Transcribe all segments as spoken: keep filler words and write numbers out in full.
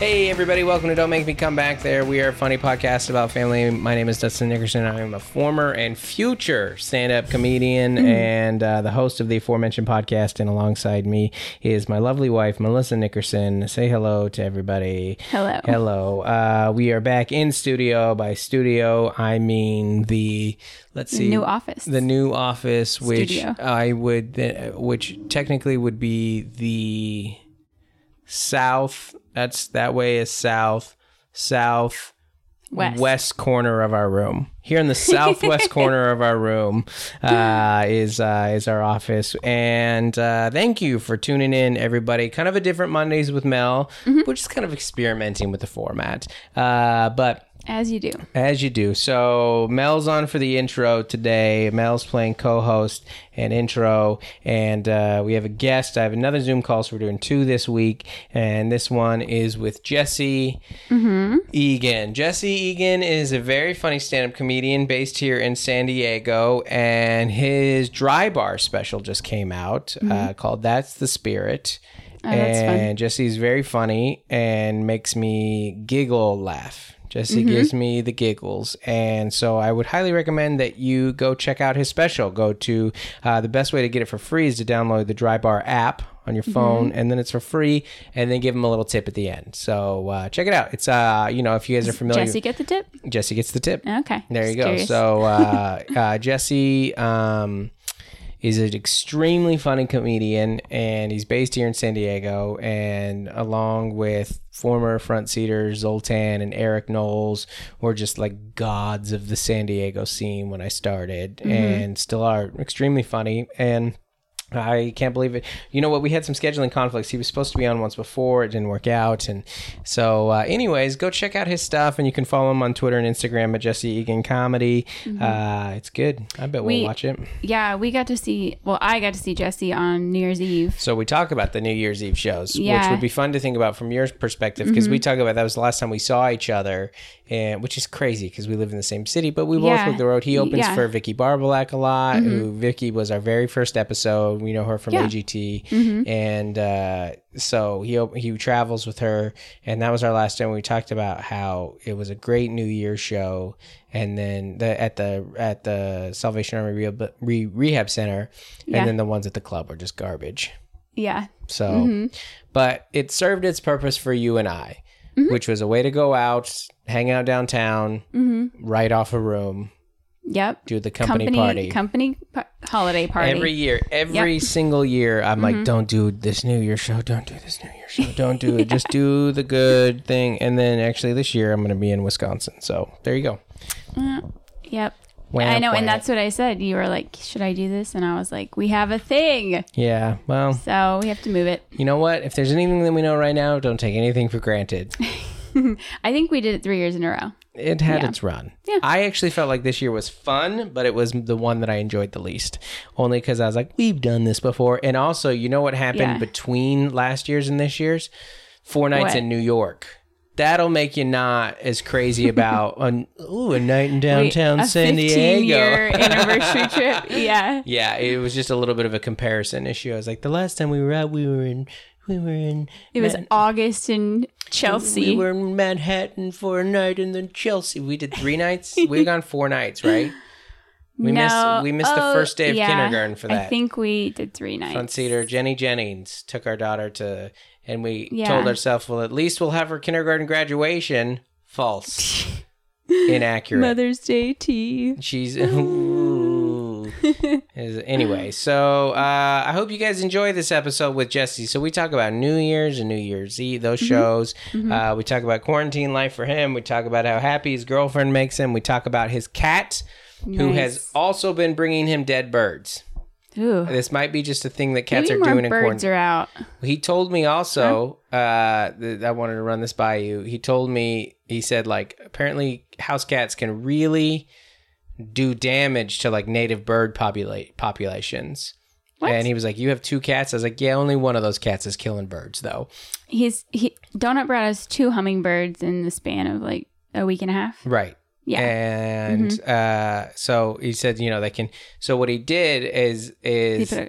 Hey everybody, welcome to Don't Make Me Come Back There. We are a funny podcast about family. My name is Dustin Nickerson. I am a former and future stand-up comedian mm. and uh, the host of the aforementioned podcast. And alongside me is my lovely wife, Melissa Nickerson. Say hello to everybody. Hello. Hello. Uh, we are back in studio. By studio, I mean the... Let's see. The new office. The new office, which Studio. I would, uh, which technically would be the south. That's that way is south, south, west, west corner of our room. Here in the southwest corner of our room uh, is uh, is our office. And uh, thank you for tuning in, everybody. Kind of a different Mondays with Mel. Mm-hmm. We're just kind of experimenting with the format, uh, but. As you do. As you do. So Mel's on for the intro today. Mel's playing co-host and intro. And uh, we have a guest. I have another Zoom call, so we're doing two this week. And this one is with Jesse mm-hmm. Egan. Jesse Egan is a very funny stand-up comedian based here in San Diego. And his dry bar special just came out mm-hmm. uh, called That's the Spirit. Oh, that's and fun. Jesse's very funny and makes me giggle laugh. Jesse mm-hmm. gives me the giggles. And so I would highly recommend that you go check out his special. Go to uh, the best way to get it for free is to download the Dry Bar app on your phone, mm-hmm. and then it's for free, and then give him a little tip at the end. So uh, check it out. It's, uh, you know, if you guys are familiar. Jesse get the tip? Jesse gets the tip. Okay. There you Just go. curious. So uh, uh, Jesse... Um, He's an extremely funny comedian, and he's based here in San Diego. And along with former front seaters Zoltan and Eric Knowles, were just like gods of the San Diego scene when I started, mm-hmm. and still are extremely funny. And I can't believe it. You know what? We had some scheduling conflicts. He was supposed to be on once before. It didn't work out. And so uh, anyways, go check out his stuff. And you can follow him on Twitter and Instagram at Jesse Egan Comedy. Mm-hmm. Uh, it's good. I bet we'll we, watch it. Yeah, we got to see, well, I got to see Jesse on New Year's Eve. So we talk about the New Year's Eve shows, yeah. which would be fun to think about from your perspective. Because mm-hmm. we talk about that was the last time we saw each other. And which is crazy because we live in the same city, but we both yeah. work the road. He opens yeah. for Vicky Barbalack a lot, mm-hmm. who Vicky was our very first episode. We know her from yeah. A G T, mm-hmm. and uh, so he he travels with her, and that was our last time. We talked about how it was a great New Year's show, and then the at the at the Salvation Army Rehab, Re, Rehab Center, and yeah. then the ones at the club were just garbage. Yeah. So, mm-hmm. but it served its purpose for you and I. Mm-hmm. Which was a way to go out, hang out downtown, mm-hmm. write off a room. Yep. Do the company, company party. Company pa- holiday party. Every year. Every yep. single year, I'm mm-hmm. like, don't do this New Year's show. Don't do this New Year's show. Don't do it. Just do the good thing. And then actually this year, I'm going to be in Wisconsin. So there you go. Uh, yep. Wham, I know, wham. and that's what I said. You were like, should I do this? And I was like, we have a thing. Yeah, well. So we have to move it. You know what? If there's anything that we know right now, don't take anything for granted. I think we did it three years in a row. It had yeah. its run. Yeah. I actually felt like this year was fun, but it was the one that I enjoyed the least. Only because I was like, we've done this before. And also, you know what happened yeah. between last year's and this year's? Four nights what? in New York. That'll make you not as crazy about an, ooh, a night in downtown Wait, a San Diego. fifteen-year anniversary trip. Yeah. Yeah, it was just a little bit of a comparison issue. I was like, the last time we were out, we were in... We were in... It was Man- August in Chelsea. We were in Manhattan for a night and then Chelsea. We did three nights? We've gone four nights, right? We no. missed We missed oh, the first day of yeah. kindergarten for that. I think we did three nights. Front seater, Jenny Jennings took our daughter to... And we yeah. told ourselves, well, at least we'll have her kindergarten graduation. False. Inaccurate. Mother's Day tea. She's... Ooh. Anyway, so uh, I hope you guys enjoy this episode with Jesse. So we talk about New Year's and New Year's Eve, those mm-hmm. shows. Mm-hmm. Uh, we talk about quarantine life for him. We talk about how happy his girlfriend makes him. We talk about his cat, nice. who has also been bringing him dead birds. Ooh. This might be just a thing that cats Maybe are more doing in quarantine. Birds are out. He told me also, huh? uh, th- I wanted to run this by you. He told me, he said, like, apparently house cats can really do damage to, like, native bird popula- populations. What? And he was like, you have two cats? I was like, yeah, only one of those cats is killing birds, though. He's he Donut brought us two hummingbirds in the span of, like, a week and a half. Right. Yeah. And mm-hmm. uh, so he said, you know, they can. So what he did is is he put a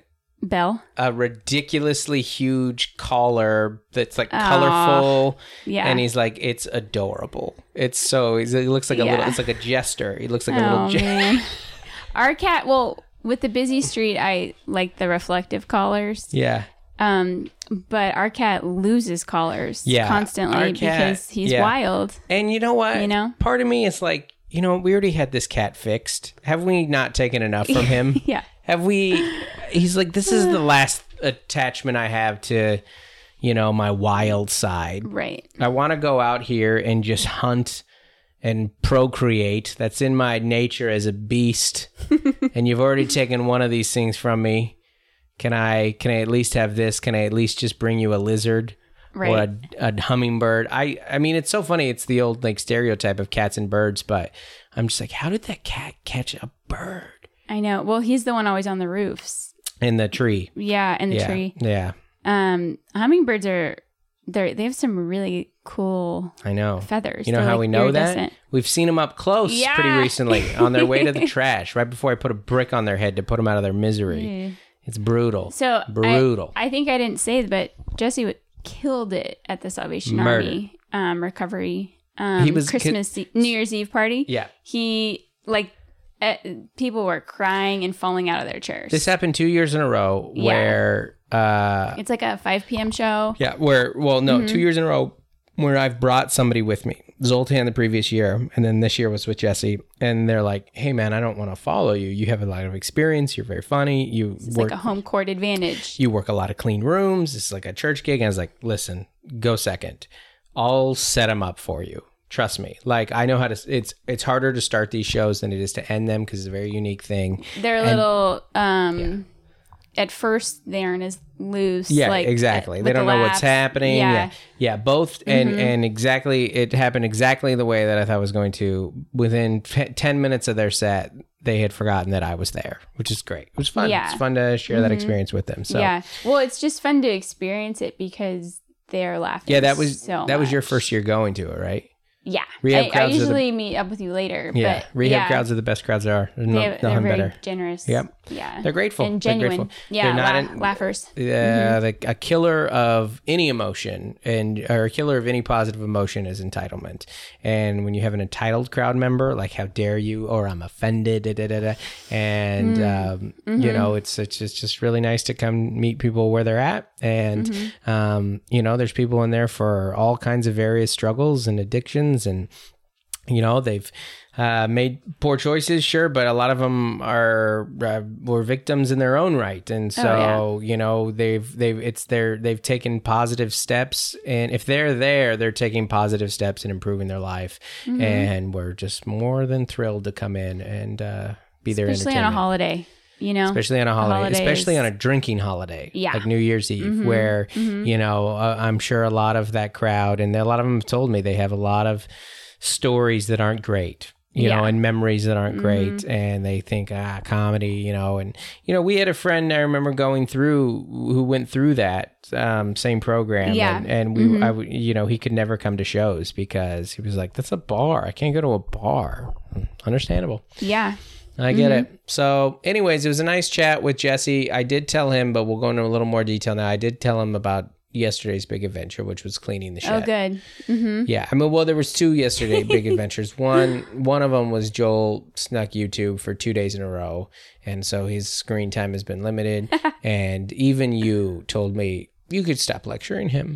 Belle. a ridiculously huge collar that's like Aw. colorful. Yeah. And he's like, it's adorable. It's so, he's, he looks like a Yeah. little, it's like a jester. He looks like a Oh, little jester. man. Our cat, well, with the busy street, I like the reflective collars. Yeah. Um, but our cat loses collars Yeah, our constantly cat- because he's yeah. wild. And you know what? You know? Part of me is like, you know, we already had this cat fixed. Have we not taken enough from him? Yeah. Have we? He's like, this is the last attachment I have to, you know, my wild side. Right. I want to go out here and just hunt and procreate. That's in my nature as a beast. And you've already taken one of these things from me. Can I? Can I at least have this? Can I at least just bring you a lizard? Right. Or a, a hummingbird. I, I mean, it's so funny. It's the old like stereotype of cats and birds, but I'm just like, how did that cat catch a bird I know. Well, he's the one always on the roofs. in the tree? Yeah, in the yeah, tree. yeah. Um, hummingbirds are they they have some really cool I know. feathers. You know They're, how like, we know that? iridescent. We've seen them up close Yeah. pretty recently on their way to the trash. Right before I put a brick on their head to put them out of their misery. Mm. It's brutal. So brutal. I, I think I didn't say, but Jesse w- killed it at the Salvation Murder. Army um, recovery um, He was- Christmas Eve, New Year's Eve party. yeah. He like uh, people were crying and falling out of their chairs. This happened two years in a row Yeah. where. Uh, It's like a five p.m. show. Yeah, where, well, no, Mm-hmm. two years in a row where I've brought somebody with me. Zoltan the previous year, and then this year was with Jesse. And they're like, hey, man, I don't want to follow you. You have a lot of experience. You're very funny. You It's work like a home court advantage. you work a lot of clean rooms. It's like a church gig. And I was like, listen, go second. I'll set them up for you. Trust me. Like, I know how to, it's it's harder to start these shows than it is to end them because it's a very unique thing. They're a little, um, at first, they aren't as loose. Yeah, like, exactly. uh, They with don't the know what's laps. happening. Yeah. Yeah, yeah, both, and and exactly, it happened exactly the way that I thought it was going to. Within t- ten minutes of their set, they had forgotten that I was there, which is great. It was fun. Yeah. It's fun to share that experience with them. So Yeah. Well, it's just fun to experience it because they're laughing. yeah, that was so that was your much. first year going to it, right? Yeah. Rehab I, I crowds are the- usually meet up with you later. Yeah, but rehab yeah, crowds are the best crowds there are. There's no, They, they're nothing very better. generous. Yep. Yeah. They're grateful. And They're genuine. grateful. Yeah. They're not la- in- laughers. Uh, the, a killer of any emotion and or a killer of any positive emotion is entitlement. And when you have an entitled crowd member, like how dare you, or I'm offended, da, da, da, da, and um, you know, it's it's just, just really nice to come meet people where they're at. And um, you know, there's people in there for all kinds of various struggles and addictions, and you know, they've uh, made poor choices, sure, but a lot of them are uh, were victims in their own right, and so you know, they've they've it's their they've taken positive steps, and if they're there, they're taking positive steps in improving their life, and we're just more than thrilled to come in and uh, be their Especially on a entertainment. holiday, you know? Especially on a holiday, holidays. especially on a drinking holiday, Yeah. like New Year's Eve, where, you know, uh, I'm sure a lot of that crowd, and a lot of them have told me they have a lot of stories that aren't great, you know, Yeah. and memories that aren't great. And they think, ah, comedy, you know, and, you know, we had a friend I remember going through who went through that um, same program. Yeah. And, and we, I, w- you know, he could never come to shows because he was like, that's a bar. I can't go to a bar. Understandable. Yeah. I get it. So, anyways, it was a nice chat with Jesse. I did tell him, but we'll go into a little more detail now. I did tell him about yesterday's big adventure, which was cleaning the Oh, shed. good. Mm-hmm. Yeah, I mean, well, there was two yesterday big adventures. One, one of them was Joel snuck YouTube for two days in a row, and so his screen time has been limited. And even you told me you could stop lecturing him.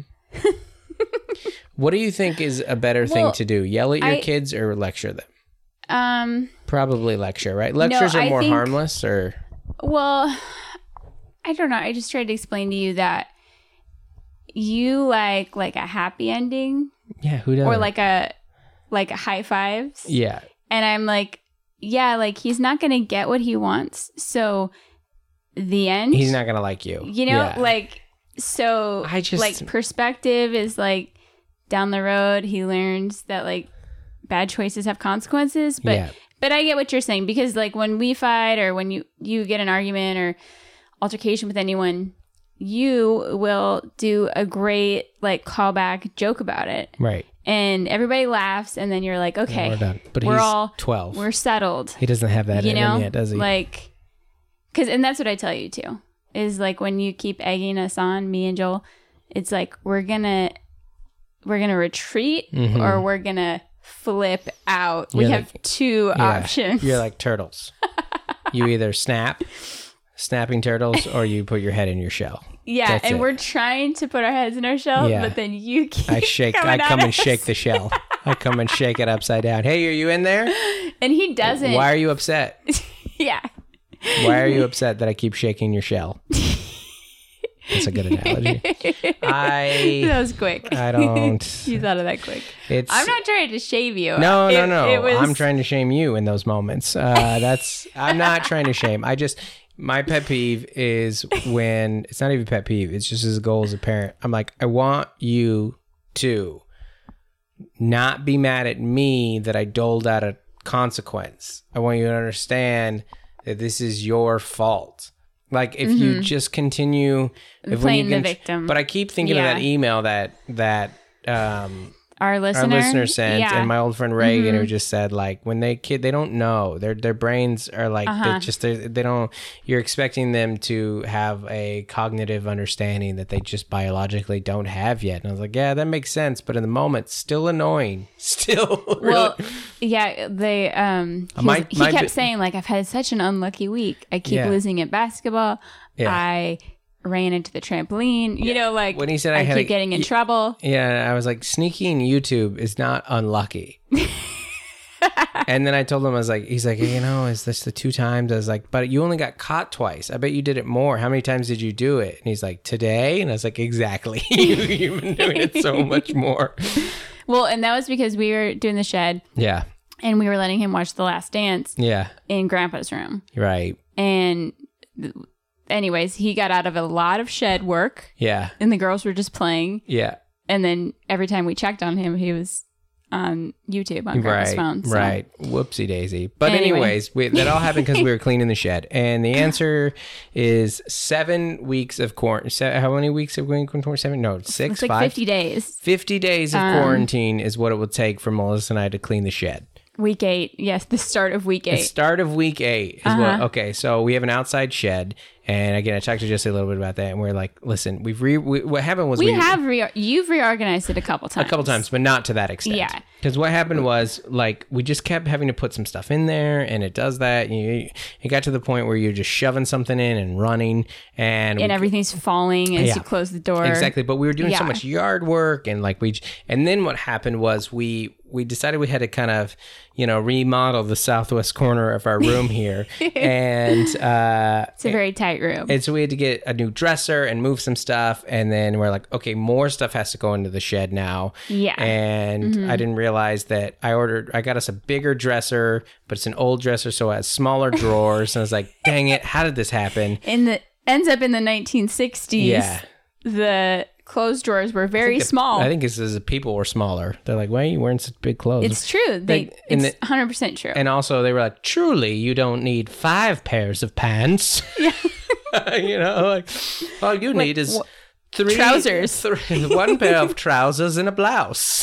What do you think is a better thing Well, to do? Yell at your I- kids or lecture them? Um, Probably lecture, right? Lectures are I more think- harmless, or well, I don't know. I just tried to explain to you that you like like a happy ending yeah, who doesn't? or like a like a high fives. yeah. And I'm like, yeah, like he's not going to get what he wants. So the end, He's not gonna like you. you know, Yeah. like, so I just- like perspective is like down the road, he learns that like bad choices have consequences. But, Yeah. but I get what you're saying, because like when we fight or when you, you get an argument or altercation with anyone, you will do a great like callback joke about it. right. And everybody laughs, and then you're like, okay, We're done. But we're he's all twelve. we're settled. He doesn't have that You in know, him yet, does he? like, because and that's what I tell you too. is like when you keep egging us on, me and Joel, it's like we're gonna we're gonna retreat Mhm. or we're gonna flip out. We You're have like- two Yeah. options. You're like turtles. You either snap, snapping turtles, or you put your head in your shell. yeah, That's and it. we're trying to put our heads in our shell, Yeah. but then you keep I shake. I coming come at and us. shake the shell. I come and shake it upside down. Hey, are you in there? and he doesn't. Why are you upset? Yeah. Why are you upset that I keep shaking your shell? That's a good analogy. that I was quick. I don't. You thought of that quick. It's I'm not trying to shave you. no, no, It- no. it was- I'm trying to shame you in those moments. Uh, that's I'm not trying to shame. I just my pet peeve is when it's not even pet peeve. It's just as a goal as a parent. I'm like, I want you to not be mad at me that I doled out a consequence. I want you to understand that this is your fault. Like if you just continue if when you Playing the can- victim. But I keep thinking Yeah. of that email that that um Our listener. our listener sent, Yeah. and my old friend Reagan, Mm-hmm. who just said, like, when they kid, they don't know. Their their brains are like Uh-huh. they just they they don't. You're expecting them to have a cognitive understanding that they just biologically don't have yet. And I was like, yeah, that makes sense, but in the moment, still annoying. Still, really. Well, yeah, they um he, My- he my kept bi- saying like I've had such an unlucky week. I keep Yeah. losing at basketball. Yeah. I ran into the trampoline. You know, like When he said I I, had keep a- getting in y- trouble. Yeah, I was like, sneaking YouTube is not unlucky. And then I told him, I was like, he's like, you know, is this the two times? I was like, but you only got caught twice. I bet you did it more. How many times did you do it? And he's like, today? And I was like, exactly. You've been doing it so much more. Well, and that was because we were doing the shed Yeah. and we were letting him watch The Last Dance Yeah. in Grandpa's room. Right. And th- anyways, he got out of a lot of shed work Yeah. and the girls were just playing. Yeah. And then every time we checked on him, he was on YouTube on Grandpa's Right. phone. So. Right. Whoopsie daisy. But Anyway. anyways, we, that all happened because we were cleaning the shed. And the answer is seven weeks of quarantine. Se- how many weeks of quarantine? Seven? No, six, It's like five? fifty days. fifty days of Um, quarantine is what it will take for Melissa and I to clean the shed. Week eight. Yes, the start of week The eight. start of week eight is Uh-huh. what. Okay, so we have an outside shed, and again, I talked to Jesse a little bit about that, and we're like, listen, we've re. We, what happened was We we, have re- you've reorganized it a couple a times. couple times, but not to that extent. Yeah. Because what happened was, like, we just kept having to put some stuff in there, and it does that. And you, it got to the point where you're just shoving something in and running, and and we- everything's falling as Yeah. you close the door. Exactly, but we were doing so Yeah. much yard work, and like we, and then what happened was we we decided we had to kind of, you know, remodel the southwest corner of our room here, and uh, It's a very tight room. and so we had to get a new dresser and move some stuff, and then we're like, okay, more stuff has to go into the shed now. Yeah. And I didn't realize that I ordered, I got us a bigger dresser, but it's an old dresser, so it has smaller drawers. And I was like, dang it, how did this happen? in the ends up in the nineteen sixties. Yeah. The closed drawers were very small. I think it's because the people were smaller. They're like, why are you wearing such big clothes? it's true. They, Like, in it's one hundred percent true. And also, they were like, truly, you don't need five pairs of pants. Yeah. you know, like, all you need is three trousers. three, one pair of trousers and a blouse.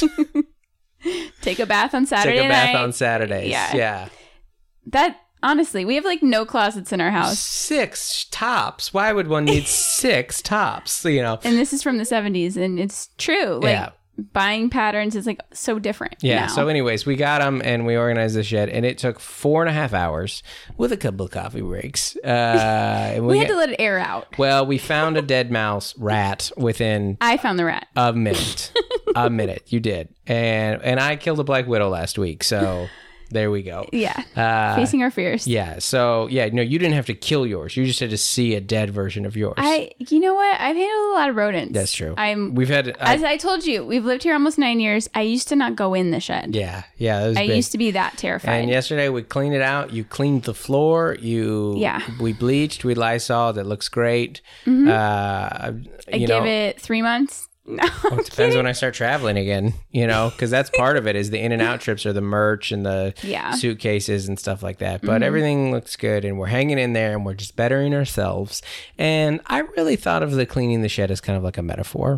Take a bath on Saturday Take a bath night. on Saturdays. Yeah. Yeah. That honestly, we have like no closets in our house. Six tops. Why would one need six tops? You know? And this is from the seventies, and it's true. Like Yeah. buying patterns is like so different. Yeah. now. So, anyways, we got them and we organized the shed, and it took four and a half hours with a couple of coffee breaks. Uh, and we we had got- to let it air out. well, we found a dead mouse rat within I found the rat. a minute. a minute. You did. And and I killed a black widow last week. So there we go. Yeah. Uh, Facing our fears. yeah. So yeah, no, you didn't have to kill yours. You just had to see a dead version of yours. I, you know what? I've handled a lot of rodents. That's true. I'm, We've had. I, as I told you, we've lived here almost nine years. I used to not go in the shed. yeah. Yeah. That was I big. used to be that terrified. And yesterday we cleaned it out. You cleaned the floor. You Yeah. We bleached. We Lysol. That looks great. Uh, I you give know, it three months. No, Well, it depends when I start traveling again, you know, because that's part of it is the in and out trips or the merch and the Yeah. suitcases and stuff like that. But everything looks good and we're hanging in there and we're just bettering ourselves. And I really thought of the cleaning the shed as kind of like a metaphor.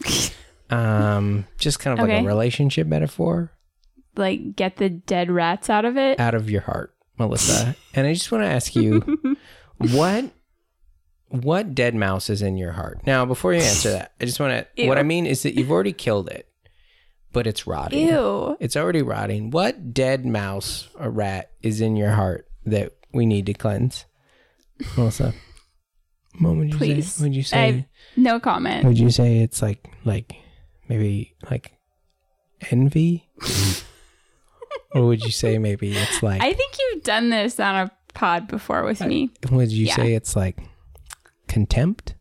um, just kind of like Okay. a relationship metaphor like get the dead rats out of it. out of your heart, Melissa. And I just want to ask you, what what dead mouse is in your heart? Now, before you answer that, I just want to, what I mean is that you've already killed it, but it's rotting. Ew. It's already rotting. What dead mouse or rat is in your heart that we need to cleanse? Melissa, what would you Please. say? Would you I say? have no comment. Would you say it's like, like, maybe like envy? Or would you say maybe it's like... I think you've done this on a pod before with me. Would you Yeah. say it's like contempt?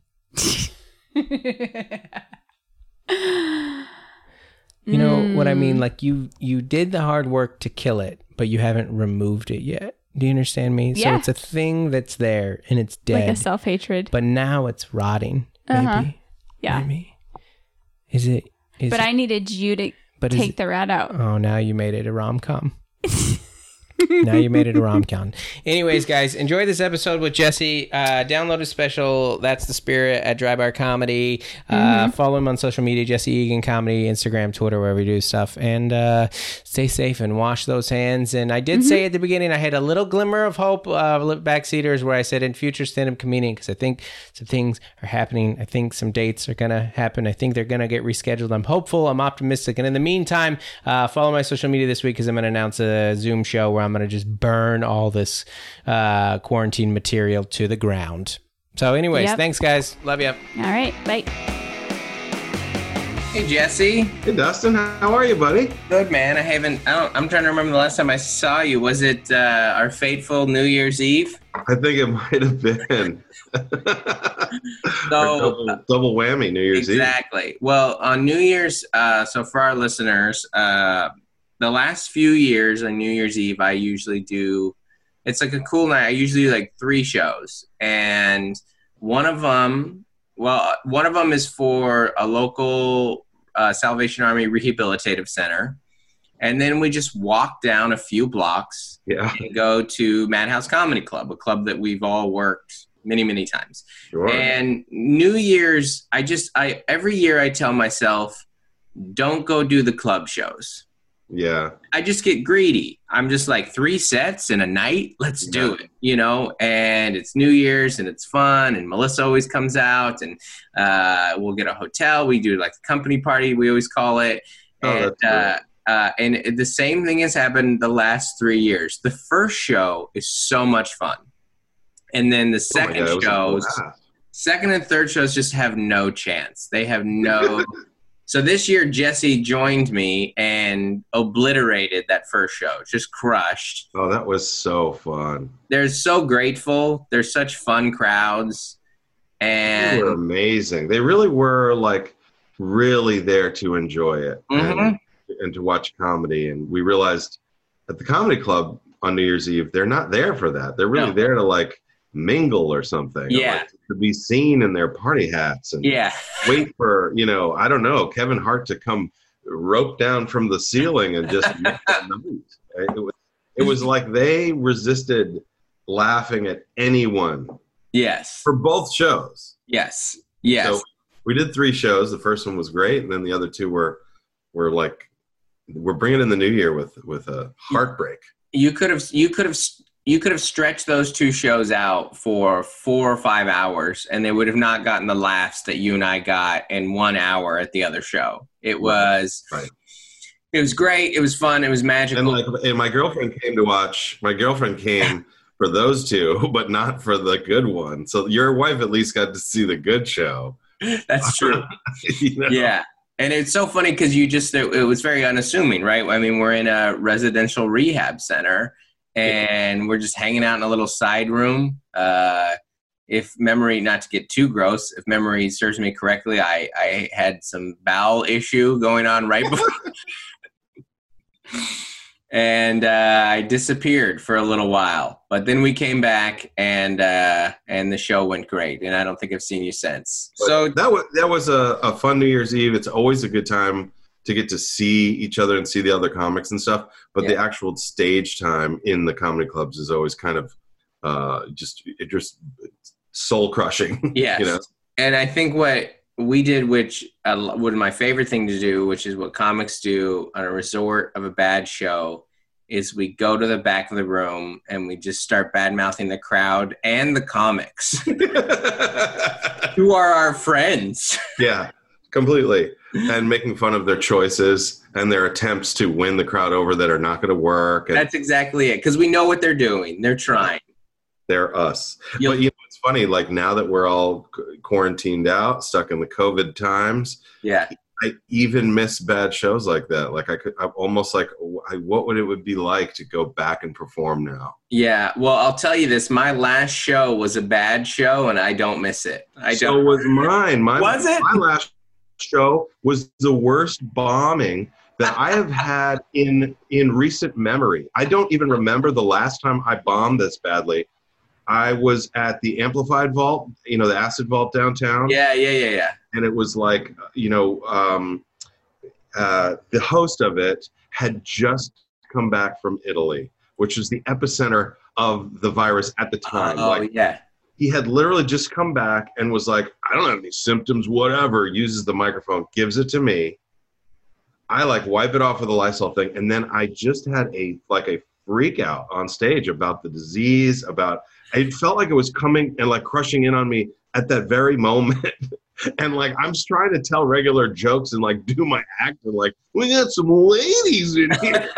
You know what I mean? Like you, you did the hard work to kill it, but you haven't removed it yet. Do you understand me? Yeah. So it's a thing that's there and it's dead. Like a self-hatred. But now it's rotting. Maybe. Uh-huh. Yeah. Maybe. Is it? Is But it, I needed you to but is take it- the rat out. Oh, now you made it a rom-com. Now you made it a rom-com. Anyways, guys, enjoy this episode with Jesse. Uh, download a special, That's the Spirit, at Dry Bar Comedy. Uh, Mm-hmm. Follow him on social media, Jesse Egan Comedy, Instagram, Twitter, wherever you do stuff. And uh, stay safe and wash those hands. And I did Mm-hmm. say at the beginning, I had a little glimmer of hope, uh, backseaters, where I said in future stand-up comedian, because I think some things are happening. I think some dates are going to happen. I think they're going to get rescheduled. I'm hopeful. I'm optimistic. And in the meantime, uh, follow my social media this week because I'm going to announce a Zoom show where I'm going to just burn all this uh, quarantine material to the ground. So anyways, Yep. thanks, guys. Love you. All right. Bye. Hey, Jesse. Hey, Dustin, how are you, buddy? Good, man. I haven't, I don't, I'm trying to remember the last time I saw you. Was it uh, our fateful New Year's Eve? I think it might have been. So, Our double, double whammy New Year's Eve. Exactly. Well, on New Year's, uh, so for our listeners, uh, the last few years on New Year's Eve, I usually do, it's like a cool night. I usually do like three shows. And one of them, well, one of them is for a local uh, Salvation Army rehabilitative center. And then we just walk down a few blocks Yeah, and go to Madhouse Comedy Club, a club that we've all worked many, many times. sure. And New Year's, I just, I every year I tell myself, don't go do the club shows. Yeah, I just get greedy. I'm just like, three sets in a night, let's do Yeah. it, you know? And it's New Year's and it's fun. And Melissa always comes out and uh, we'll get a hotel. We do like the company party, we always call it. Oh, and that's uh, uh, and it- the same thing has happened the last three years. The first show is so much fun. And then the Oh my second God, it was a shows, blast. second and third shows just have no chance. They have no. So this year, Jesse joined me and obliterated that first show, just crushed. Oh, that was so fun. They're so grateful. They're such fun crowds. They were And amazing. They really were like really there to enjoy it and, Mhm. and to watch comedy. And we realized at the comedy club on New Year's Eve, they're not there for that. They're really No. there to like mingle or something. or, Yeah. like, to be seen in their party hats and yeah, wait for, you know, I don't know, Kevin Hart to come rope down from the ceiling and just make that night. It was, it was like they resisted laughing at anyone yes, for both shows. yes, yes. So we did three shows. The first one was great, and then the other two were were like we're bringing in the new year with with a heartbreak. you could have, you could have, you could have stretched those two shows out for four or five hours, and they would have not gotten the laughs that you and I got in one hour at the other show. It was, Right. it was great. It was fun. It was magical. And like, and my girlfriend came to watch. My girlfriend came for those two, but not for the good one. So your wife at least got to see the good show. That's true. You know? Yeah. And it's so funny because you just, it, it was very unassuming, right? I mean, we're in a residential rehab center and we're just hanging out in a little side room. Uh, if memory, not to get too gross, if memory serves me correctly, I, I had some bowel issue going on right before. And uh, I disappeared for a little while, but then we came back and uh, and the show went great. And I don't think I've seen you since. But So that was that was a, a fun New Year's Eve. It's always a good time to get to see each other and see the other comics and stuff. But the Yeah. actual stage time in the comedy clubs is always kind of uh, just it just soul crushing. yes. You know? And I think what we did, which uh, what my favorite thing to do, which is what comics do on a resort of a bad show, is we go to the back of the room and we just start bad-mouthing the crowd and the comics who are our friends. Yeah, completely. And making fun of their choices and their attempts to win the crowd over that are not going to work. And that's exactly it, because we know what they're doing. They're trying. They're us. You'll, but you know, it's funny, like now that we're all quarantined out, stuck in the COVID times, yeah, I even miss bad shows like that. Like I could, I'm almost like, I, what would it would be like to go back and perform now? Yeah, well, I'll tell you this: my last show was a bad show, and I don't miss it. I so don't. was mine. My, was it? My last show was the worst bombing that I have had in in recent memory. I don't even remember the last time I bombed this badly. I was at the Amplified Vault, you know, the Acid Vault downtown. Yeah, yeah, yeah, yeah. And it was like, you know, um, uh, the host of it had just come back from Italy, which was the epicenter of the virus at the time. Oh, like, yeah. He had literally just come back and was like, I don't have any symptoms, whatever, uses the microphone, gives it to me. I like wipe it off with a Lysol thing. And then I just had a, like a freak out on stage about the disease, about, it felt like it was coming and like crushing in on me at that very moment. And like, I'm just trying to tell regular jokes and like do my act and like, we got some ladies in here.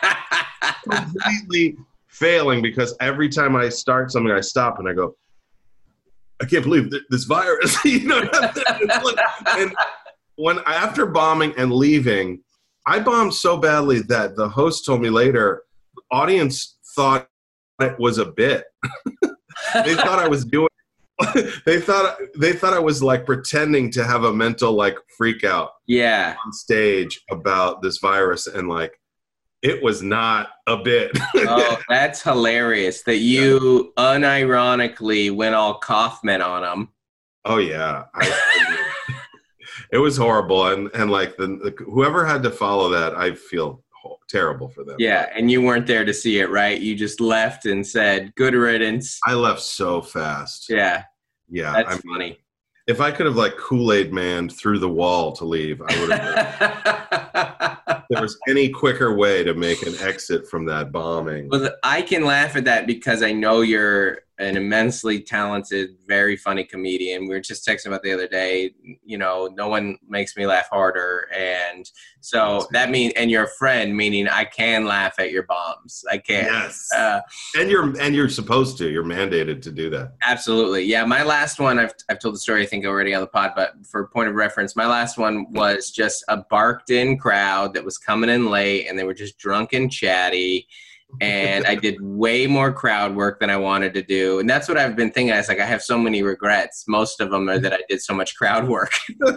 Completely failing because every time I start something, I stop and I go, I can't believe th- this virus. You know, and when after bombing and leaving, I bombed so badly that the host told me later, the audience thought it was a bit. They thought I was doing. They thought they thought I was like pretending to have a mental like freak out. Yeah. On stage about this virus, and like it was not a bit. Oh, that's hilarious that you unironically went all Kaufman on them. Oh yeah, I, I it was horrible, and and like the, the whoever had to follow that, I feel ho- terrible for them. Yeah, and you weren't there to see it, right? You just left and said, "Good riddance." I left so fast. Yeah, yeah, that's I mean, funny. If I could have like Kool-Aid manned through the wall to leave, I would have. If there was any quicker way to make an exit from that bombing. Well, I can laugh at that because I know you're an immensely talented, very funny comedian. We were just texting about the other day, you know, no one makes me laugh harder. And so that means, and you're a friend, meaning I can laugh at your bombs. I can. Yes. Uh, and you're, and you're supposed to, you're mandated to do that. Absolutely. Yeah. My last one, I've, I've told the story, I think already on the pod, but for point of reference, my last one was just a barked in crowd that was coming in late and they were just drunk and chatty. And I did way more crowd work than I wanted to do. And that's what I've been thinking. I was like, I have so many regrets. Most of them are that I did so much crowd work.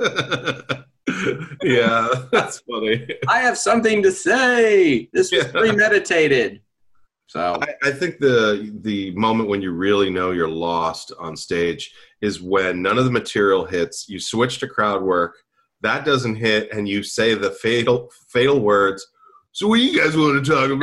Yeah, that's funny. I have something to say. This was Yeah. premeditated. So I, I think the the moment when you really know you're lost on stage is when none of the material hits. You switch to crowd work. That doesn't hit. And you say the fatal fatal words. So what do you guys want to talk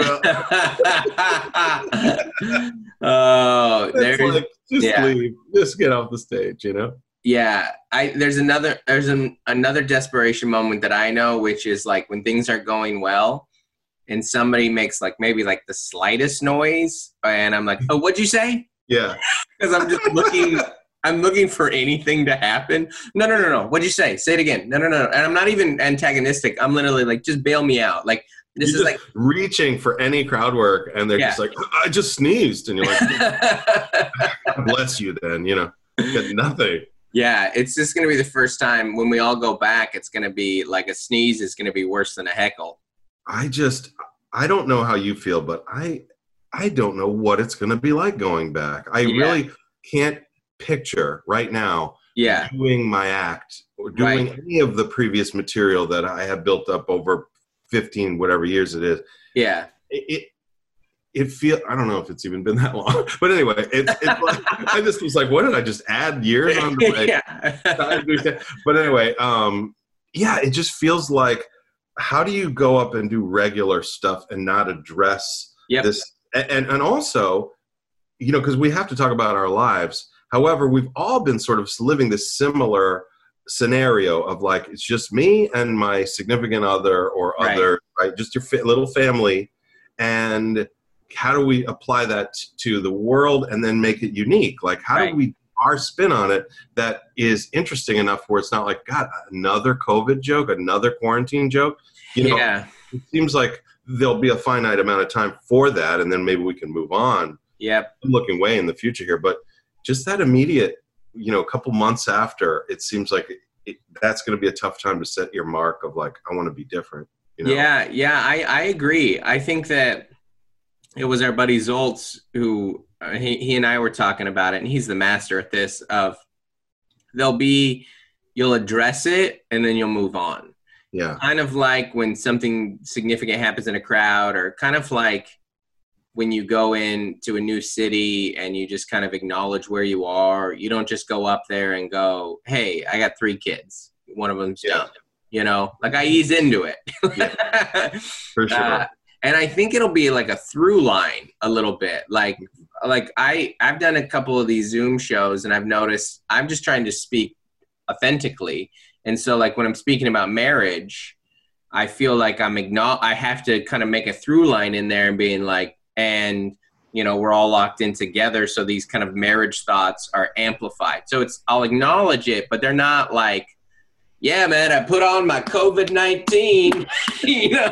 about? Oh, there's like, just yeah. leave. Just get off the stage, you know? Yeah. I there's another there's an, another desperation moment that I know, which is like when things are going well and somebody makes like maybe like the slightest noise and I'm like, oh, what'd you say? Yeah. Because I'm just looking I'm looking for anything to happen. No, no, no, no. What'd you say? Say it again. No, no, no. And I'm not even antagonistic. I'm literally like, just bail me out. Like, this you're is like reaching for any crowd work, and they're yeah. just like, I just sneezed. And you're like, God bless you then, you know, get nothing. Yeah, it's just going to be the first time when we all go back, it's going to be like a sneeze is going to be worse than a heckle. I just, I don't know how you feel, but I, I don't know what it's going to be like going back. I yeah. really can't picture right now yeah. doing my act or doing right. any of the previous material that I have built up over fifteen whatever years it is. Yeah. It it, it feel I don't know if it's even been that long. But anyway, it's it's like I just was like, what did I just add years on to my yeah. But anyway, um yeah, it just feels like how do you go up and do regular stuff and not address yep. this and and also, you know, because we have to talk about our lives. However, we've all been sort of living this similar scenario of like it's just me and my significant other or right. other right just your fa- little family and how do we apply that to the world and then make it unique? Like, how Right. do we our spin on it that is interesting enough where it's not like, God, another COVID joke, another quarantine joke? You know, Yeah. it seems like there'll be a finite amount of time for that, and then maybe we can move on. Yep. I'm looking way in the future here, but just that immediate, you know, a couple months after, it seems like it, it, that's going to be a tough time to set your mark of like, I want to be different. You know? Yeah, yeah, I, I agree. I think that it was our buddy Zoltz who uh, he, he and I were talking about it, and he's the master at this of there'll be, you'll address it and then you'll move on. Yeah. Kind of like when something significant happens in a crowd, or kind of like when you go into a new city and you just kind of acknowledge where you are. You don't just go up there and go, hey, I got three kids. One of them's Yeah. down. You know, like I ease into it. For sure. Uh, and I think it'll be like a through line a little bit. Like, like I, I've done a couple of these Zoom shows, and I've noticed I'm just trying to speak authentically. And so like when I'm speaking about marriage, I feel like I'm acknow- I have to kind of make a through line in there and being like, and you know, we're all locked in together. So these kind of marriage thoughts are amplified. So it's, I'll acknowledge it, but they're not like, yeah, man, I put on my COVID nineteen, you know?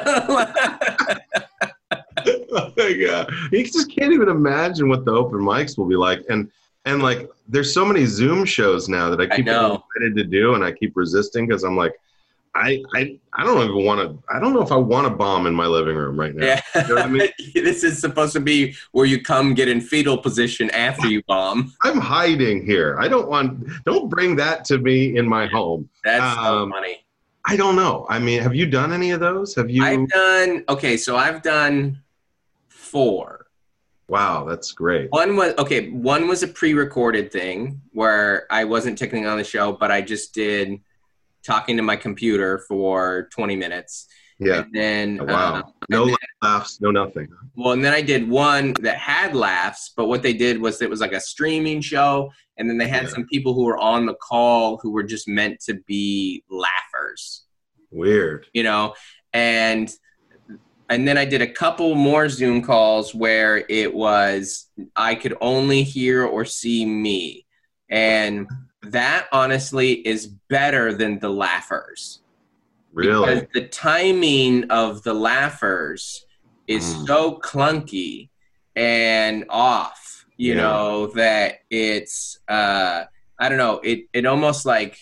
Oh my God. You just can't even imagine what the open mics will be like. And and like, there's so many Zoom shows now that I keep I know. excited to do, and I keep resisting because I'm like, I, I I don't even want to. I don't know if I want to bomb in my living room right now. Yeah. You know what I mean? This is supposed to be where you come get in fetal position after you bomb. I'm hiding here. I don't want. Don't bring that to me in my home. That's so Um, funny. I don't know. I mean, have you done any of those? Have you? I've done, okay, so I've done four. Wow, that's great. One was, okay, one was a pre-recorded thing where I wasn't technically on the show, but I just did talking to my computer for twenty minutes. Yeah. And then, Oh, wow. uh, No and then- laughs. No nothing. well, and then I did one that had laughs, but what they did was it was like a streaming show, and then they had Yeah. some people who were on the call who were just meant to be laughers, Weird. you know, and and then I did a couple more Zoom calls where it was I could only hear or see me, and that honestly is better than the laughers. Really. Because the timing of the laughers is Mm. so clunky and off, you Yeah. know, that it's, uh, I don't know, it, it almost like,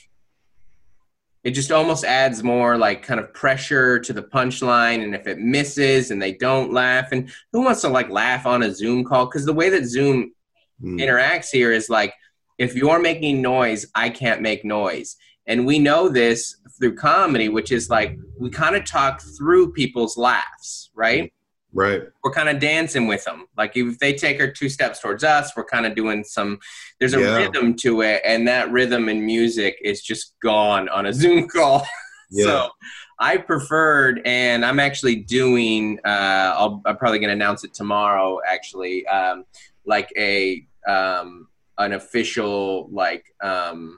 it just almost adds more like kind of pressure to the punchline. And if it misses and they don't laugh, and who wants to like laugh on a Zoom call? Because the way that Zoom Mm. interacts here is like, if you're making noise, I can't make noise. And we know this through comedy, which is like, we kind of talk through people's laughs, right? Right. We're kind of dancing with them. Like if they take her two steps towards us, we're kind of doing some, there's a Yeah. rhythm to it. And that rhythm in music is just gone on a Zoom call. Yeah. So I preferred, and I'm actually doing, uh, I'll, I'm probably going to announce it tomorrow, actually, um, like a, um, an official, like, um,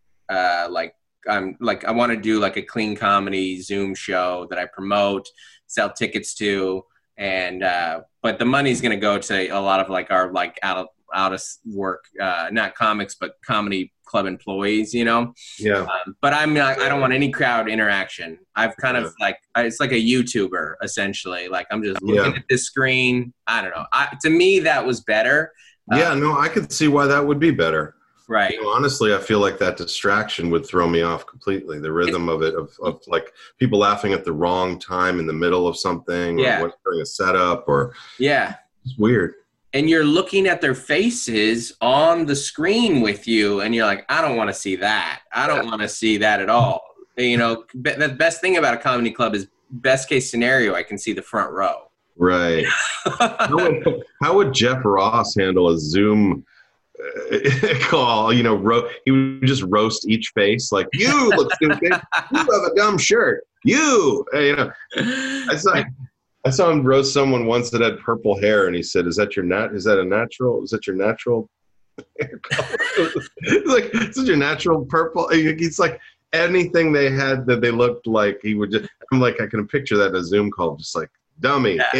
uh, like, I'm like, I want to do like a clean comedy Zoom show that I promote, sell tickets to. And, uh, but the money's going to go to a lot of like our, like out of, out of work, uh, not comics, but comedy club employees, you know? Yeah. Um, but I'm not, I don't want any crowd interaction. I've kind Yeah. of like, it's like a YouTuber essentially. Like I'm just looking Yeah. at this screen. I don't know. I, to me, that was better. Yeah. Uh, No, I could see why that would be better. Right. You know, honestly, I feel like that distraction would throw me off completely. The rhythm of it, of, of like people laughing at the wrong time in the middle of something, Yeah. or what- during a setup, or Yeah. it's weird. And you're looking at their faces on the screen with you, and you're like, I don't want to see that. I don't want to see that at all. You know, be- the best thing about a comedy club is best case scenario, I can see the front row. Right. how, would, how would Jeff Ross handle a Zoom uh, call? You know, ro- he would just roast each face, like, you look stupid. You have a dumb shirt. You, Uh, you know. I saw, I saw him roast someone once that had purple hair, and he said, "Is that your nat? Is that a natural? Is that your natural hair color?" It's like, "Is it your natural purple?" He's like, anything they had that they looked like, he would just. I'm like, I can picture that in a Zoom call, just like, dummy. Yeah. It,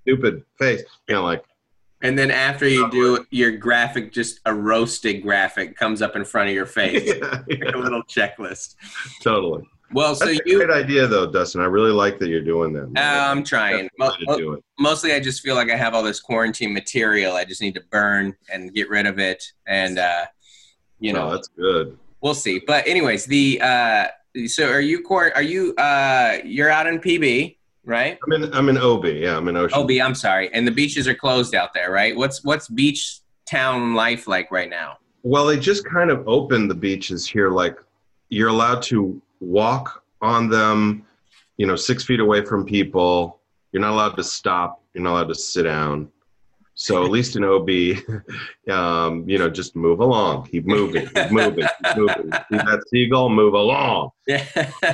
stupid face. You know, like. And then after you do your graphic, just a roasted graphic comes up in front of your face. Yeah, yeah. Like a little checklist. Totally. Well, so That's you. a great idea, though, Dustin. I really like that you're doing that. Uh, I'm trying. Mo- to do it. Mostly, I just feel like I have all this quarantine material. I just need to burn and get rid of it, and uh, you know, Oh, that's good. we'll see. But anyways, the uh, so are you quar- Are you uh, you're out in P B, right? I'm in. I'm in O B. Yeah, I'm in Ocean. O B, I'm sorry, and the beaches are closed out there, right? What's what's beach town life like right now? Well, they just kind of opened the beaches here. Like, you're allowed to walk on them, you know, six feet away from people. You're not allowed to stop. You're not allowed to sit down. So at least in O B, um, you know, just move along. Keep moving. Keep moving. Keep moving. See that seagull? Move along. Yeah.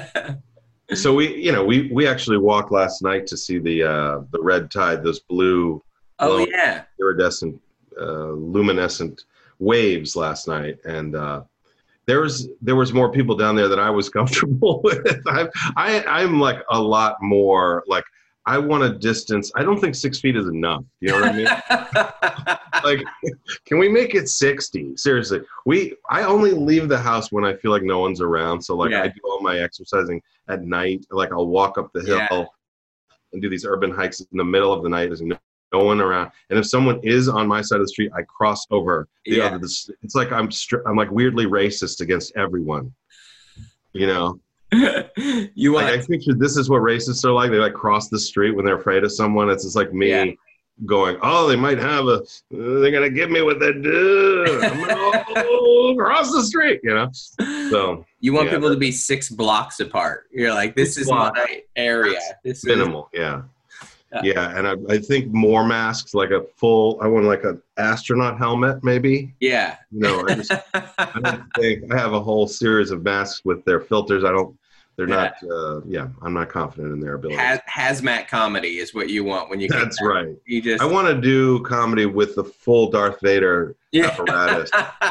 So we, you know, we we actually walked last night to see the uh, the red tide, those blue, Oh glowing, yeah. iridescent, uh, luminescent waves last night, and uh, there was there was more people down there than I was comfortable with. I I I'm like a lot more like I want a distance. I don't think six feet is enough. You know what I mean? Like, can we make it sixty? Seriously, we I only leave the house when I feel like no one's around. So like Yeah. I do all my exercising at night. Like I'll walk up the hill Yeah. and do these urban hikes in the middle of the night. There's no, no one around, and if someone is on my side of the street, I cross over the Yeah. other. This, it's like I'm str- I'm like weirdly racist against everyone. You know, You want like I picture this is what racists are like. They like cross the street when they're afraid of someone. It's just like me. Yeah. Going, oh, they might have a, they're going to get me with that dude. I'm gonna oh, cross the street, you know? So, you want yeah, people to be six blocks apart. You're like, this Six is blocks. my area. This is minimal, yeah. Yeah. Yeah, and I, I think more masks, like a full, I want like an astronaut helmet, maybe. Yeah. You know, I just, I don't think, I have a whole series of masks with their filters. I don't, they're Yeah. not, uh, yeah, I'm not confident in their ability. Haz- hazmat comedy is what you want when you get That's there. right. You just I want to do comedy with the full Darth Vader yeah. apparatus.